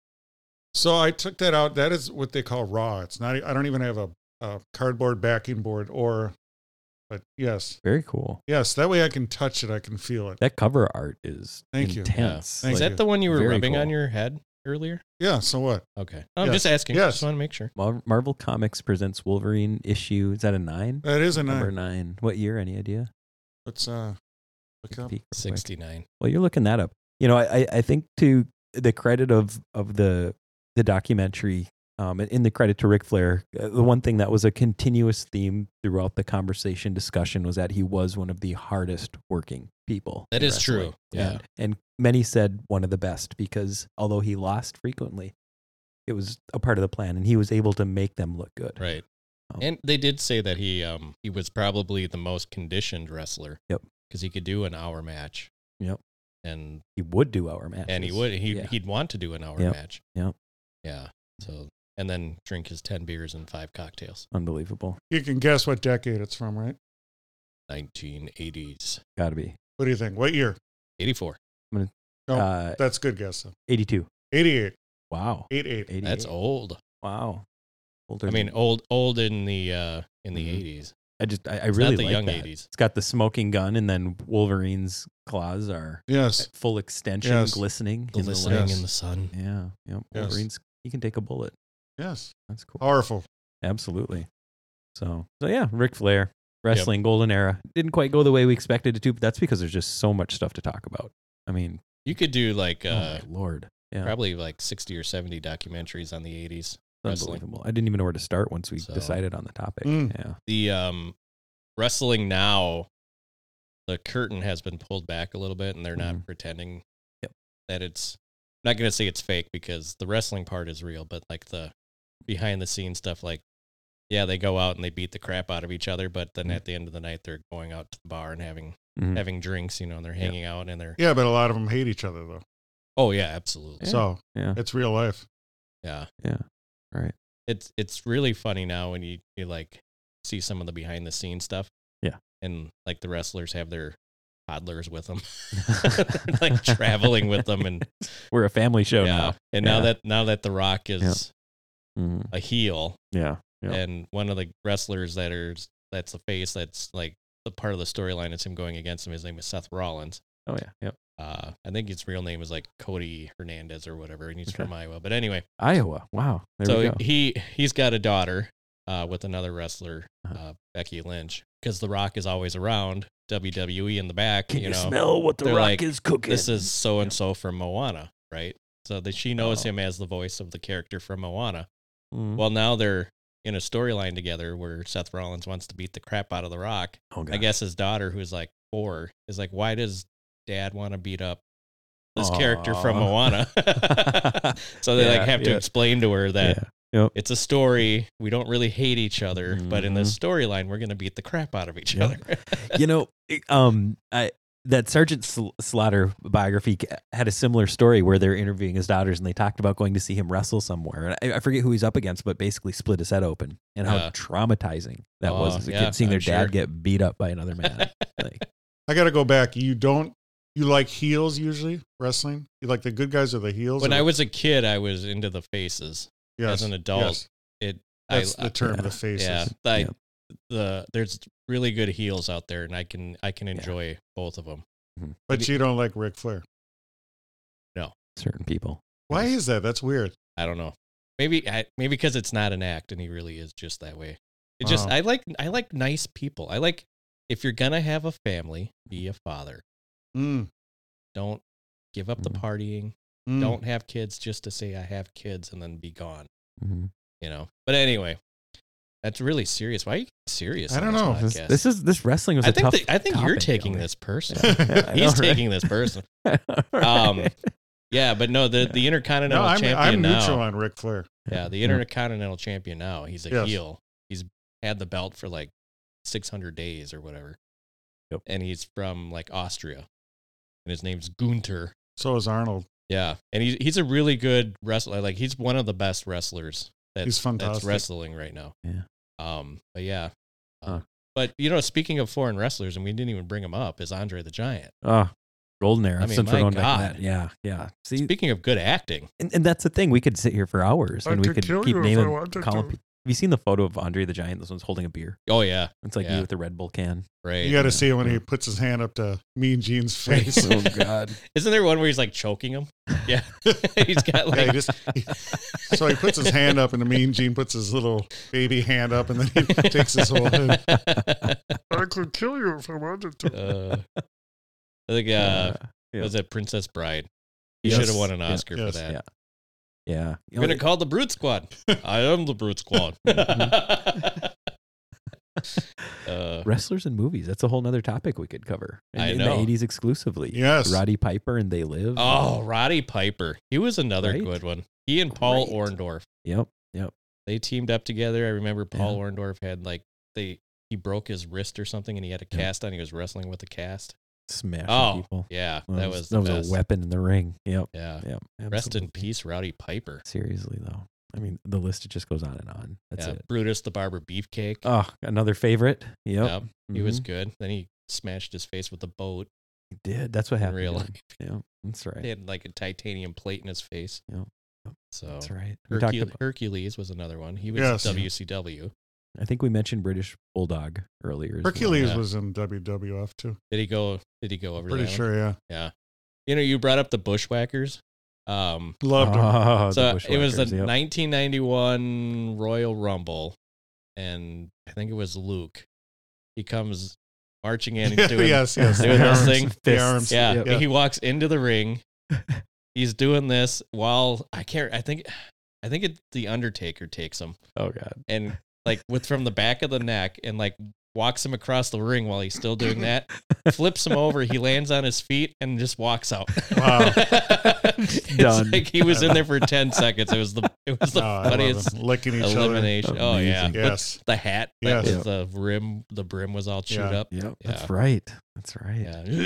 So I took that out. That is what they call raw. It's not. I don't even have a, a cardboard backing board or. But yes,
Very cool.
yes. That way I can touch it. I can feel it.
That cover art is
Thank you.
intense.
Thank
Is
you.
that the one you were
Very
rubbing
cool.
on your head earlier?
Yeah. So what?
Okay. I'm
Yes.
just asking.
Yes.
Just want to make sure.
Mar- Marvel Comics presents Wolverine issue. Is that a nine?
That is a
Number
nine.
nine. What year? Any idea?
Let's uh look
Take a
up.
peek real quick.
sixty-nine.
Well, you're looking that up. You know, I, I- I think to the credit of of the the documentary, um, and in the credit to Ric Flair, uh, the one thing that was a continuous theme throughout the conversation discussion was that he was one of the hardest working people.
That
in
is
wrestling.
true. Yeah.
And, and many said one of the best because although he lost frequently, it was a part of the plan, and he was able to make them look good.
Right.
Oh.
And they did say that he um he was probably the most conditioned wrestler.
Yep.
Because he could do an hour match.
Yep.
And
He would do our matches.
and he would he
Yeah.
he'd want to do an hour
Yep.
match.
Yep.
Yeah. So and then drink his ten beers and five cocktails.
Unbelievable.
You can guess what decade it's from, right?
nineteen eighties.
Got to be.
What do you think? What year?
eighty-four.
No,
Uh,
that's a good guess. Though.
eighty-two.
eighty-eight.
Wow.
eighty-eight.
eighty-eight.
That's old.
Wow. Older
I mean,
than-
old old in the uh in the
Mhm.
eighties.
I just, I, I
It's
really
not the
like
young
that.
eighties.
It's got the smoking gun, and then Wolverine's claws are
Yes.
at full extension,
Yes.
glistening. in the
Glistening
light.
Yes.
in the sun.
Yeah. Yep.
Yes.
Wolverine's, he can take a bullet.
Yes.
That's cool.
Powerful.
Absolutely. So, so yeah, Ric Flair, wrestling, golden era. Didn't quite go the way we expected it to, but that's because there's just so much stuff to talk about. I mean,
You could do like
oh
uh
my Lord. Yeah.
probably like sixty or seventy documentaries on the eighties. wrestling.
Unbelievable. I didn't even know where to start once we
So-
decided on the topic.
Mm.
Yeah.
The um wrestling now, the curtain has been pulled back a little bit, and they're not
Mhm.
pretending
Yep.
that it's. I'm not gonna say it's fake because the wrestling part is real, but like the behind the scenes stuff, like yeah, they go out and they beat the crap out of each other, but then
Mhm.
at the end of the night, they're going out to the bar and having
Mhm.
having drinks, you know, and they're
Yeah.
hanging out and they're.
Yeah, but a lot of them hate each other though.
Oh yeah, absolutely.
Yeah.
So
Yeah.
it's real life.
Yeah.
Yeah. Right.
It's it's really funny now when you, you like see some of the behind the scenes stuff.
Yeah.
And like the wrestlers have their toddlers with them, like traveling with them, and
We're a family show
yeah.
now.
And now
Yeah.
that now that The Rock is
Mhm.
a heel,
Yeah. Yeah.
and one of the wrestlers that are that's the face, that's like the part of the storyline is him going against him. His name is Seth Rollins.
Oh yeah. Yep.
Uh, I think his real name is like Cody Hernandez or whatever, and he's
Okay.
from Iowa. But anyway,
Iowa. Wow. There we
so
go.
he he's got a daughter uh, with another wrestler,
Uh-huh.
uh, Becky Lynch, because The Rock is always around. W W E in the back.
Can
you,
you,
know,
smell what the
they're
rock
like,
is cooking?
this is so and so from Moana, right? So that she knows
Oh.
him as the voice of the character from Moana.
Mhm.
Well, now they're in a storyline together where Seth Rollins wants to beat the crap out of The Rock.
Oh,
I
gosh.
guess his daughter, who's like four, is like, why does Dad want to beat up this character from
Aw.
Moana? So they
Yeah,
like have to
yeah.
explain to her that
Yeah. Yep.
it's a story. We don't really hate each other, but in this
Mhm.
storyline, we're going to beat the crap out of each
Yep.
other.
You know, um, I that Sergeant Sl- Slaughter biography had a similar story where they're interviewing his daughters and they talked about going to see him wrestle somewhere. And I, I forget who he's up against, but basically split his head open and how
Yeah.
traumatizing that was
Oh,
as a
yeah,
kid, seeing their
I'm
dad
sure.
get beat up by another man. Like,
I got to go back. You don't, you like heels usually, wrestling? You like the good guys or the heels?
When
or
I
the-
was a kid, I was into the faces.
yes,
As an adult,
yes.
it
That's
I,
the term,
yeah.
the faces.
Yeah, I,
Yeah.
the there's really good heels out there, and I can I can enjoy both of them.
But you don't like Ric Flair.
Certain people.
Why is that? That's weird.
I don't know. Maybe I, maybe because it's not an act, and he really is just that way. It just
Oh.
I like I like nice people. I like if you're gonna have a family, be a father.
Mm,
Don't give up the
Mhm.
partying.
mm.
Don't have kids just to say I have kids and then be gone.
Mm-hmm.
You know. But anyway, that's really serious. Why are you serious?
I
on
don't
this
know.
This,
podcast?
this is this wrestling was
I
a
think
tough.
that, I think you're
topic,
taking
Elmer.
this person.
Yeah, I know,
He's
right?
taking this person.
Right.
Um, Yeah, but no, the, the Intercontinental
No, I'm,
Champion
I'm
now.
neutral on Ric Flair.
Yeah, the Intercontinental Champion now. He's a
Yes.
heel. He's had the belt for like six hundred days or whatever.
Yep.
And he's from like Austria. And his name's Gunther.
So is Arnold.
Yeah. And he's he's a really good wrestler. Like he's one of the best wrestlers that's,
He's
that's
fantastic.
wrestling right now.
Yeah.
Um, but yeah.
Huh.
Um, but you know, speaking of foreign wrestlers, and we didn't even bring him up, is Andre the Giant.
Oh, golden era.
I mean,
since we're
my
going back to
God.
that. Yeah, yeah. See,
Speaking of good acting.
and, and that's the thing. We could sit here for hours
I
and we
could
could
kill
keep
you if I
naming.
wanted
calling
to.
pe- Have you seen the photo of Andre the Giant? This one's holding a beer.
Oh yeah.
It's like
Yeah.
you with the Red Bull can.
Right.
You got to
Yeah.
see when he puts his hand up to Mean Gene's face.
Oh God.
Isn't there one where he's like choking him? Yeah. He's got
Yeah,
like
he just, he- so he puts his hand up, and the Mean Gene puts his little baby hand up, and then he takes his whole head. I could kill you if I wanted to.
uh, I think uh,
yeah.
was it Princess Bride? He
Yes.
should have won an
Yeah.
Oscar
Yes.
for that.
Yeah. Yeah.
You're gonna call the Brute Squad. I am the Brute Squad. uh,
Wrestlers and movies. That's a whole nother topic we could cover. In,
I
in
know.
the eighties exclusively.
Yes.
Roddy Piper and They Live.
oh, Roddy Piper. He was another
Right?
good one. He and Paul
Great.
Orndorff.
Yep. Yep.
They teamed up together. I remember Paul
Yeah.
Orndorff had like they he broke his wrist or something, and he had a
Yeah.
cast on. He was wrestling with a cast.
Smashing
Oh,
people.
yeah,
Well,
that
it
was
that
the
was
best.
a weapon in the ring. Yep.
Yeah,
Yep.
rest in
absolutely.
peace, Rowdy Piper.
Seriously though. I mean, the list just goes on and on. That's
yeah,
it.
Brutus the Barber Beefcake.
Oh, another favorite. Yep.
Yep, he was
Mhm.
good. Then he smashed his face with the boat
He did. That's what
in
happened.
real
yeah.
life.
Yeah. That's right.
He had like a titanium plate in his face.
Yep. Yep.
So
That's right. We talked
Hercule-
about,
Hercules was another one. He was
Yes.
W C W.
I think we mentioned British Bulldog earlier. as well.
Hercules
Yeah.
was in W W F too.
Did he go? Did he go over
Pretty
that one?
sure, yeah.
Yeah. You know, you brought up the Bushwhackers. Um,
Loved him.
Oh,
so
the
it was the
Bushwhackers, yep.
nineteen ninety-one Royal Rumble, and I think it was Luke. He comes marching in and doing,
yes, yes.
doing
the
this
arms,
thing.
The
Fists.
arms.
yeah,
Yep.
Yeah.
he walks into the ring. He's doing this while I can't. I think, I think it, the Undertaker takes him
Oh God.
and like with from the back of the neck and like walks him across the ring while he's still doing that. Flips him over. He lands on his feet and just walks out.
Wow.
It's
Done.
like he was in there for ten seconds. It was the it was the
Oh, I love
funniest
them. Licking each
elimination. Oh yeah,
Amazing.
other. Yes.
the hat.
Yes.
Yes. The rim. The brim was all chewed
Yeah.
up.
Yep.
Yeah.
That's right. That's right.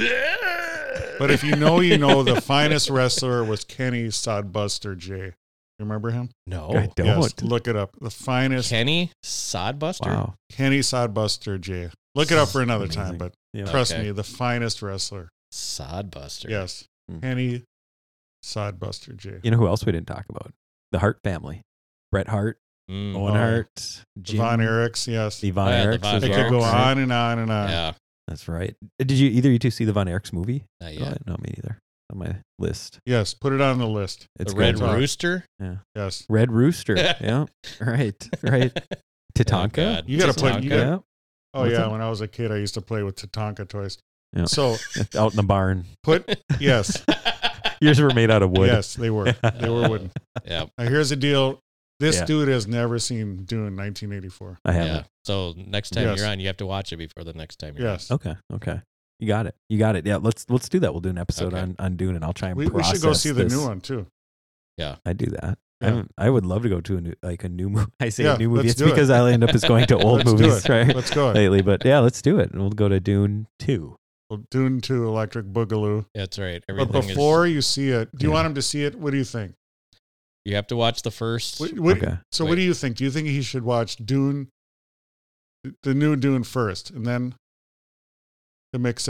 Yeah.
But if you know, you know, the finest wrestler was Kenny Sodbuster J. You remember him?
no,
I don't.
Yes, look it up. The finest
Kenny Sodbuster.
Wow.
Kenny Sodbuster J. Look it up for another
Amazing.
time, but
Yeah.
trust
Okay.
me, the finest wrestler.
Sodbuster.
Yes.
Hmm.
Kenny Sodbuster J.
You know who else we didn't talk about? The Hart family. Bret Hart,
Mm.
Owen
Oh.
Hart, Jim,
Von Erichs, yes.
the Von
Oh, yeah, the
Erichs
Von
as
It
well.
could go
Erichs.
on and on and on.
Yeah.
That's right. Did you either you two see the Von Erichs movie?
Not
Oh,
yet.
no, me neither. On my list.
Yes, put it on the list.
It's
The Red
good.
talk.
Rooster.
Yes.
Red Rooster. yeah. Right. Right. Tatanka.
God.
You gotta put- you
Tatanka.
gotta- Oh,
What's
yeah.
that?
When I was a kid, I used to play with Tatanka toys.
Yeah.
So
Yeah. Out in the barn.
put, yes,
Yours were made out of wood.
yes, they were. They were wooden.
Yeah.
Now, here's the deal. This
Yeah.
dude has never seen Dune nineteen eighty-four.
I have
Yeah.
it.
So next time
Yes.
you're on, you have to watch it before the next time you're
Yes.
Okay. Okay. You got it. You got it. Yeah. Let's let's do that. We'll do an episode
Okay.
on, on Dune and I'll try and
We, we
process
should go see the
this.
new one, too.
I do that. I,
Yeah.
haven't- I would love to go to a new like a new movie. I say
Yeah,
a new movie.
let's
It's
do it.
because I end up is going to old
Let's do
movies,
it.
right?
Let's go.
Lately, but yeah, let's do it. And we'll go to Dune two.
Well, Dune two, Electric Boogaloo.
That's right.
But
Everything
before
is.
you see it, do you
Yeah.
want him to see it? What do you think?
You have to watch the first.
What, what-
Okay.
So
Wait.
what do you think? Do you think he should watch Dune, the new Dune first, and then to mix it up?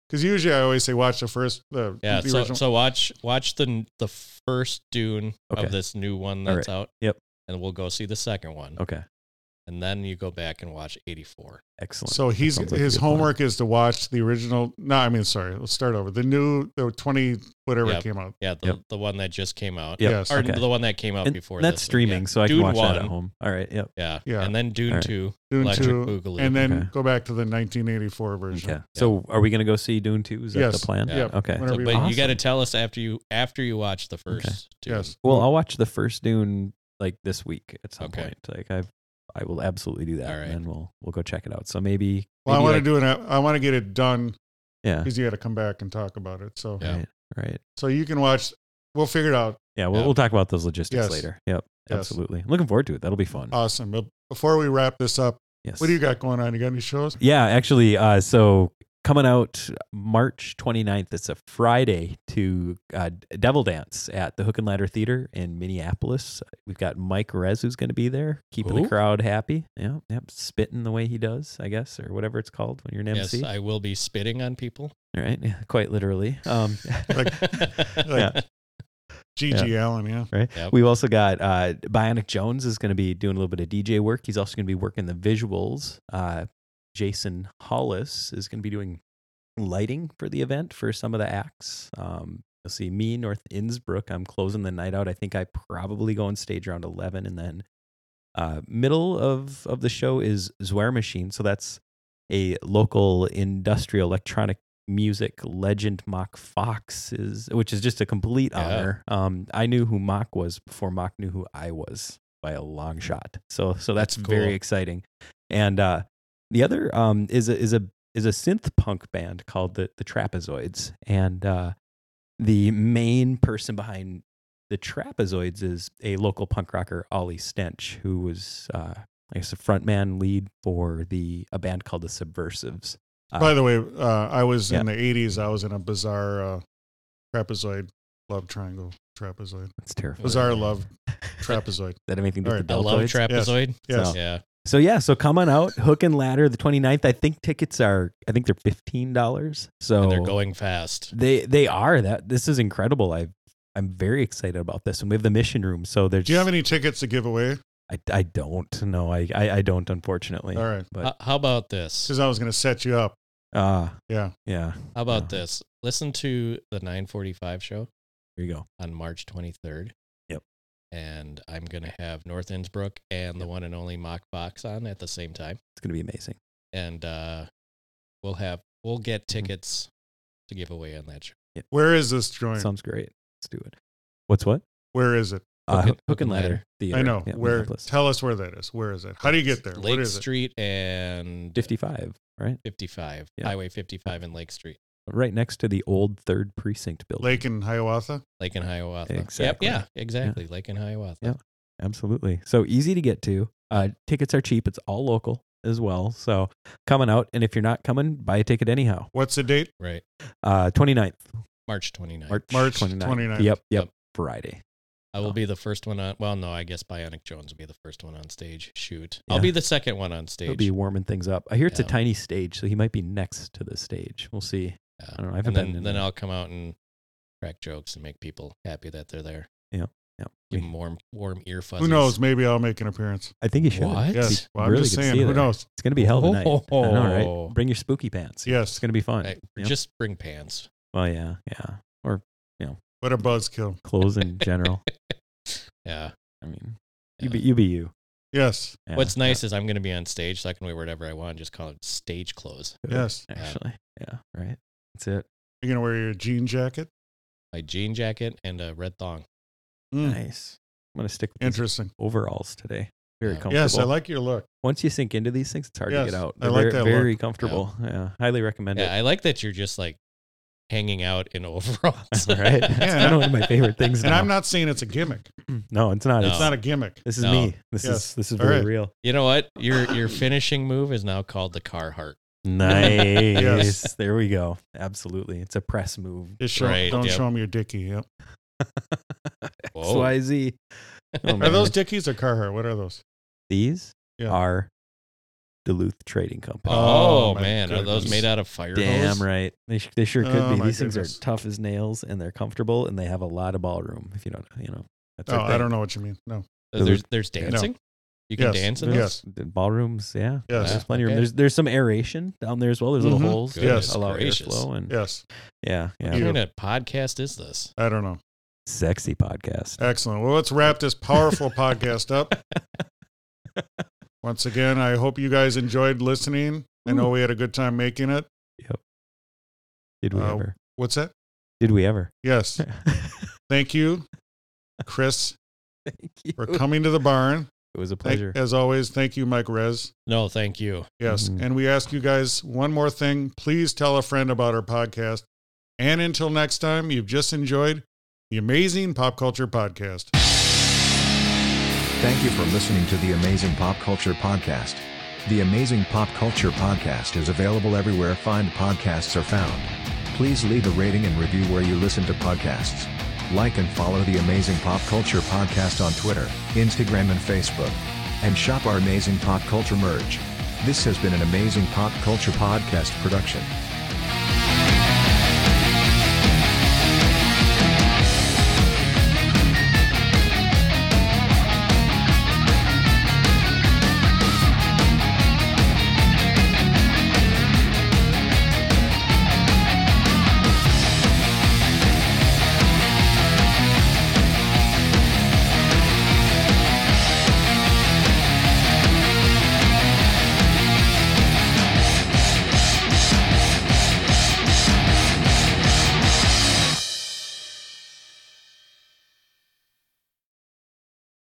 Because usually I always say watch the first, the,
Yeah,
the
so
original.
so watch watch the the first Dune
Okay.
of this new one
All
that's
right.
out.
Yep.
And we'll go see the second one,
Okay.
and then you go back and watch eighty-four.
Excellent.
So he's
Sounds like a
his
good plan.
homework is to watch the original. No, I mean, sorry. Let's start over. The new, the twenty whatever
Yep.
came out.
Yeah, the,
Yep.
the one that just came out.
Yep.
Yes.
Or
Okay.
the one that came out
And
before
that's
this.
streaming,
Yeah.
so I can
Dune
watch
one,
that at home. All right. Yep.
Yeah.
Yeah.
And then Dune
All right.
two,
Dune
Electric
two,
Boogaloo.
and then
Okay.
go back to the nineteen eighty-four version.
Okay. So are we going to go see Dune two? Is that
Yes.
the plan?
Yeah.
Yep.
Okay.
Whenever
So,
you
but
want.
you got to
Awesome.
tell us after you after you watch the first Dune.
Yes.
Well, I'll watch the first Dune like this week at some
Okay.
point. Like I, I will absolutely do that,
All right.
and then we'll we'll go check it out. So maybe.
Well, I
maybe
want
like-
to do it. I want to get it done
Yeah.
because you got to come back and talk about it. So,
Yeah.
Right. Right.
so you can watch. We'll figure it out.
Yeah. We'll
Yeah.
we'll talk about those logistics
Yes.
later. Yep.
Yes.
Absolutely. I'm looking forward to it. That'll be fun.
Awesome. But before we wrap this up,
Yes.
what do you got going on? You got any shows?
Yeah, actually, uh, so coming out March twenty-ninth, it's a Friday to uh, Devil Dance at the Hook and Ladder Theater in Minneapolis. We've got Mike Rez who's going to be there, keeping
Who?
the crowd happy. Yeah, yep, spitting the way he does, I guess, or whatever it's called when you're an
Yes,
M C.
I will be spitting on people.
All right, yeah, quite literally. Um,
Like,
yeah.
G G Allen, yeah.
Right.
Yep.
We've also got uh, Bionic Jones is going to be doing a little bit of D J work. He's also going to be working the visuals. Uh, Jason Hollis is going to be doing lighting for the event for some of the acts. Um, you'll see me, North Innsbruck. I'm closing the night out. I think I probably go on stage around eleven, and then uh, middle of of the show is Zweir Machine. So that's a local industrial electronic music legend. Mock Fox is, which is just a complete
Yeah.
honor. Um, I knew who Mock was before Mock knew who I was by a long shot. So, so that's,
That's
very
cool.
exciting. And uh, the other um, is a is a is a synth punk band called the the Trapezoids, and uh, the main person behind the Trapezoids is a local punk rocker, Ollie Stench, who was uh, I guess a frontman lead for the a band called the Subversives. Uh,
By the way, uh, I was
yeah.
in the eighties. I was in a bizarre uh, trapezoid love triangle trapezoid.
That's terrifying.
Bizarre love trapezoid.
Does that have anything to do with
All
the
I love
deltoids?
trapezoid.
Yes.
Yeah.
So yeah, so come on out, Hook and Ladder, the twenty-ninth. I think tickets are, I think they're fifteen dollars. So
And they're going fast.
They they are. That this is incredible. I I'm very excited about this, and we have the Mission Room. So there's.
Do you have any tickets to give away?
I, I don't. No, I, I I don't. Unfortunately.
All right.
But
How, how about this?
Because I was going to set you up.
uh
Yeah.
yeah.
How about
Uh,
this? Listen to the nine forty-five show
Here you go.
on March twenty-third.
Yep.
And I'm going to have North Innsbruck and the one and only Mock Fox on at the same time.
It's gonna be amazing.
And uh, we'll have, we'll get
Mm-hmm.
tickets to give away on that show.
Where is this joint?
Sounds great. Let's do it. What's what?
Where is it?
Uh,
Hook
Hook,
and-
Hook and Ladder. Theater.
I know.
Yeah,
Where?
Minneapolis.
Tell us where that is. Where is it? How do you get there?
Lake
what is
Street and
fifty-five, right?
fifty-five.
Yeah.
Highway fifty-five and Lake Street.
Right next to the old Third Precinct
it?
building.
Lake in Hiawatha?
Lake and Hiawatha.
Exactly.
Yep, yeah, exactly. Lake and Hiawatha.
Yeah. Absolutely. So easy to get to. Uh, tickets are cheap. It's all local as well. So coming out, and if you're not coming, buy a ticket anyhow.
What's the date?
Right.
Uh, twenty-ninth.
March twenty-ninth.
March,
March
twenty-ninth.
twenty-ninth.
Yep, yep.
Yep.
Friday.
I will
Oh.
be the first one on. Well, no, I guess Bionic Jones will be the first one on stage. Shoot. I'll
Yeah.
be the second one on
He'll
stage.
be warming things up. I hear it's a
Yeah.
tiny stage, so he might be next to the stage. We'll see.
Yeah.
I don't know. I haven't
and
been
then,
in
then
there.
I'll come out and crack jokes and make people happy that they're there.
Yeah.
Give
We-
them warm, warm ear fuzzies.
Who knows? Maybe I'll make an appearance.
I think you should.
What?
Yes. Well, I'm
Really
just
good to
saying.
see you
Who
there.
knows?
It's going to be a hell of a night. I know,
Oh.
right? Bring your spooky pants.
Yes.
It's going to be fun.
Hey,
Yep.
Just bring pants.
Well, yeah, yeah. Or
What a buzzkill.
clothes in general.
Yeah.
I mean,
Yeah.
you be you. Be you.
Yes.
Yeah,
What's nice is I'm going to be on stage, so I can wear whatever I want. Just call it stage clothes.
yeah.
Yes.
Actually, yeah. Right. That's it.
You're going to wear your jean jacket?
My jean jacket and a red thong.
Mm,
Nice. I'm going to stick with these
Interesting.
overalls today. Very
Yeah.
comfortable.
Yes, I like your look.
Once you sink into these things, it's hard
Yes,
to get out.
I
They're
like
very,
that
very
look.
comfortable. Yeah. Highly recommend
Yeah, I like that you're just like hanging out in overalls.
it. Right. It's
Yeah.
kind of one of my favorite things.
And
now.
I'm not saying it's a gimmick.
No, it's not.
No.
It's
It's not a gimmick.
This is
No.
me. This
Yes.
is this is
All
very
right.
real.
You know what? Your your finishing move is now called the Carhartt.
Nice.
Yes.
There we go. Absolutely. It's a press move.
Just show,
Right,
don't
yep.
show them your dickie. Yep.
X
Whoa.
Y Z. Oh,
Are
man.
those dickies or Carhartt? What are those?
These
Yeah.
are Duluth Trading Company.
Oh,
Oh, my
man, are those
goodness.
made out of fire
Damn
hose?
right. They, sh- they sure could
Oh,
be.
my
These things
goodness.
are tough as nails, and they're comfortable, and they have a lot of ballroom. If you don't, you know, that's
Oh,
our
I
thing.
don't know what you mean. No.
There's there's dancing. You can
Yes.
dance in
Yes.
those.
The ballrooms, yeah.
Yes.
There's plenty of room.
Okay.
There's there's some aeration down there as well. There's little
Mhm.
holes that
Yes.
allow
Gracious.
airflow, and
Yes.
yeah, yeah.
What
You-
kind of podcast is this?
I don't know.
Sexy podcast.
Excellent. Well, let's wrap this powerful podcast up. Once again, I hope you guys enjoyed listening. I know we had a good time making it.
Yep. Did we
Uh,
ever?
What's that?
Did we ever?
Yes. Thank you, Chris,
Thank you.
for coming to the barn.
It was a
Thank,
pleasure.
as always, thank you, Mike Rez.
No, thank you.
Yes.
Mhm.
And we ask you guys one more thing. Please tell a friend about our podcast. And until next time, you've just enjoyed the Amazing Pop Culture Podcast.
Thank you for listening to the Amazing Pop Culture Podcast. The Amazing Pop Culture Podcast is available everywhere fine podcasts are found. Please leave a rating and review where you listen to podcasts. Like and follow the Amazing Pop Culture Podcast on Twitter, Instagram, and Facebook. And shop our Amazing Pop Culture merch. This has been an Amazing Pop Culture Podcast production.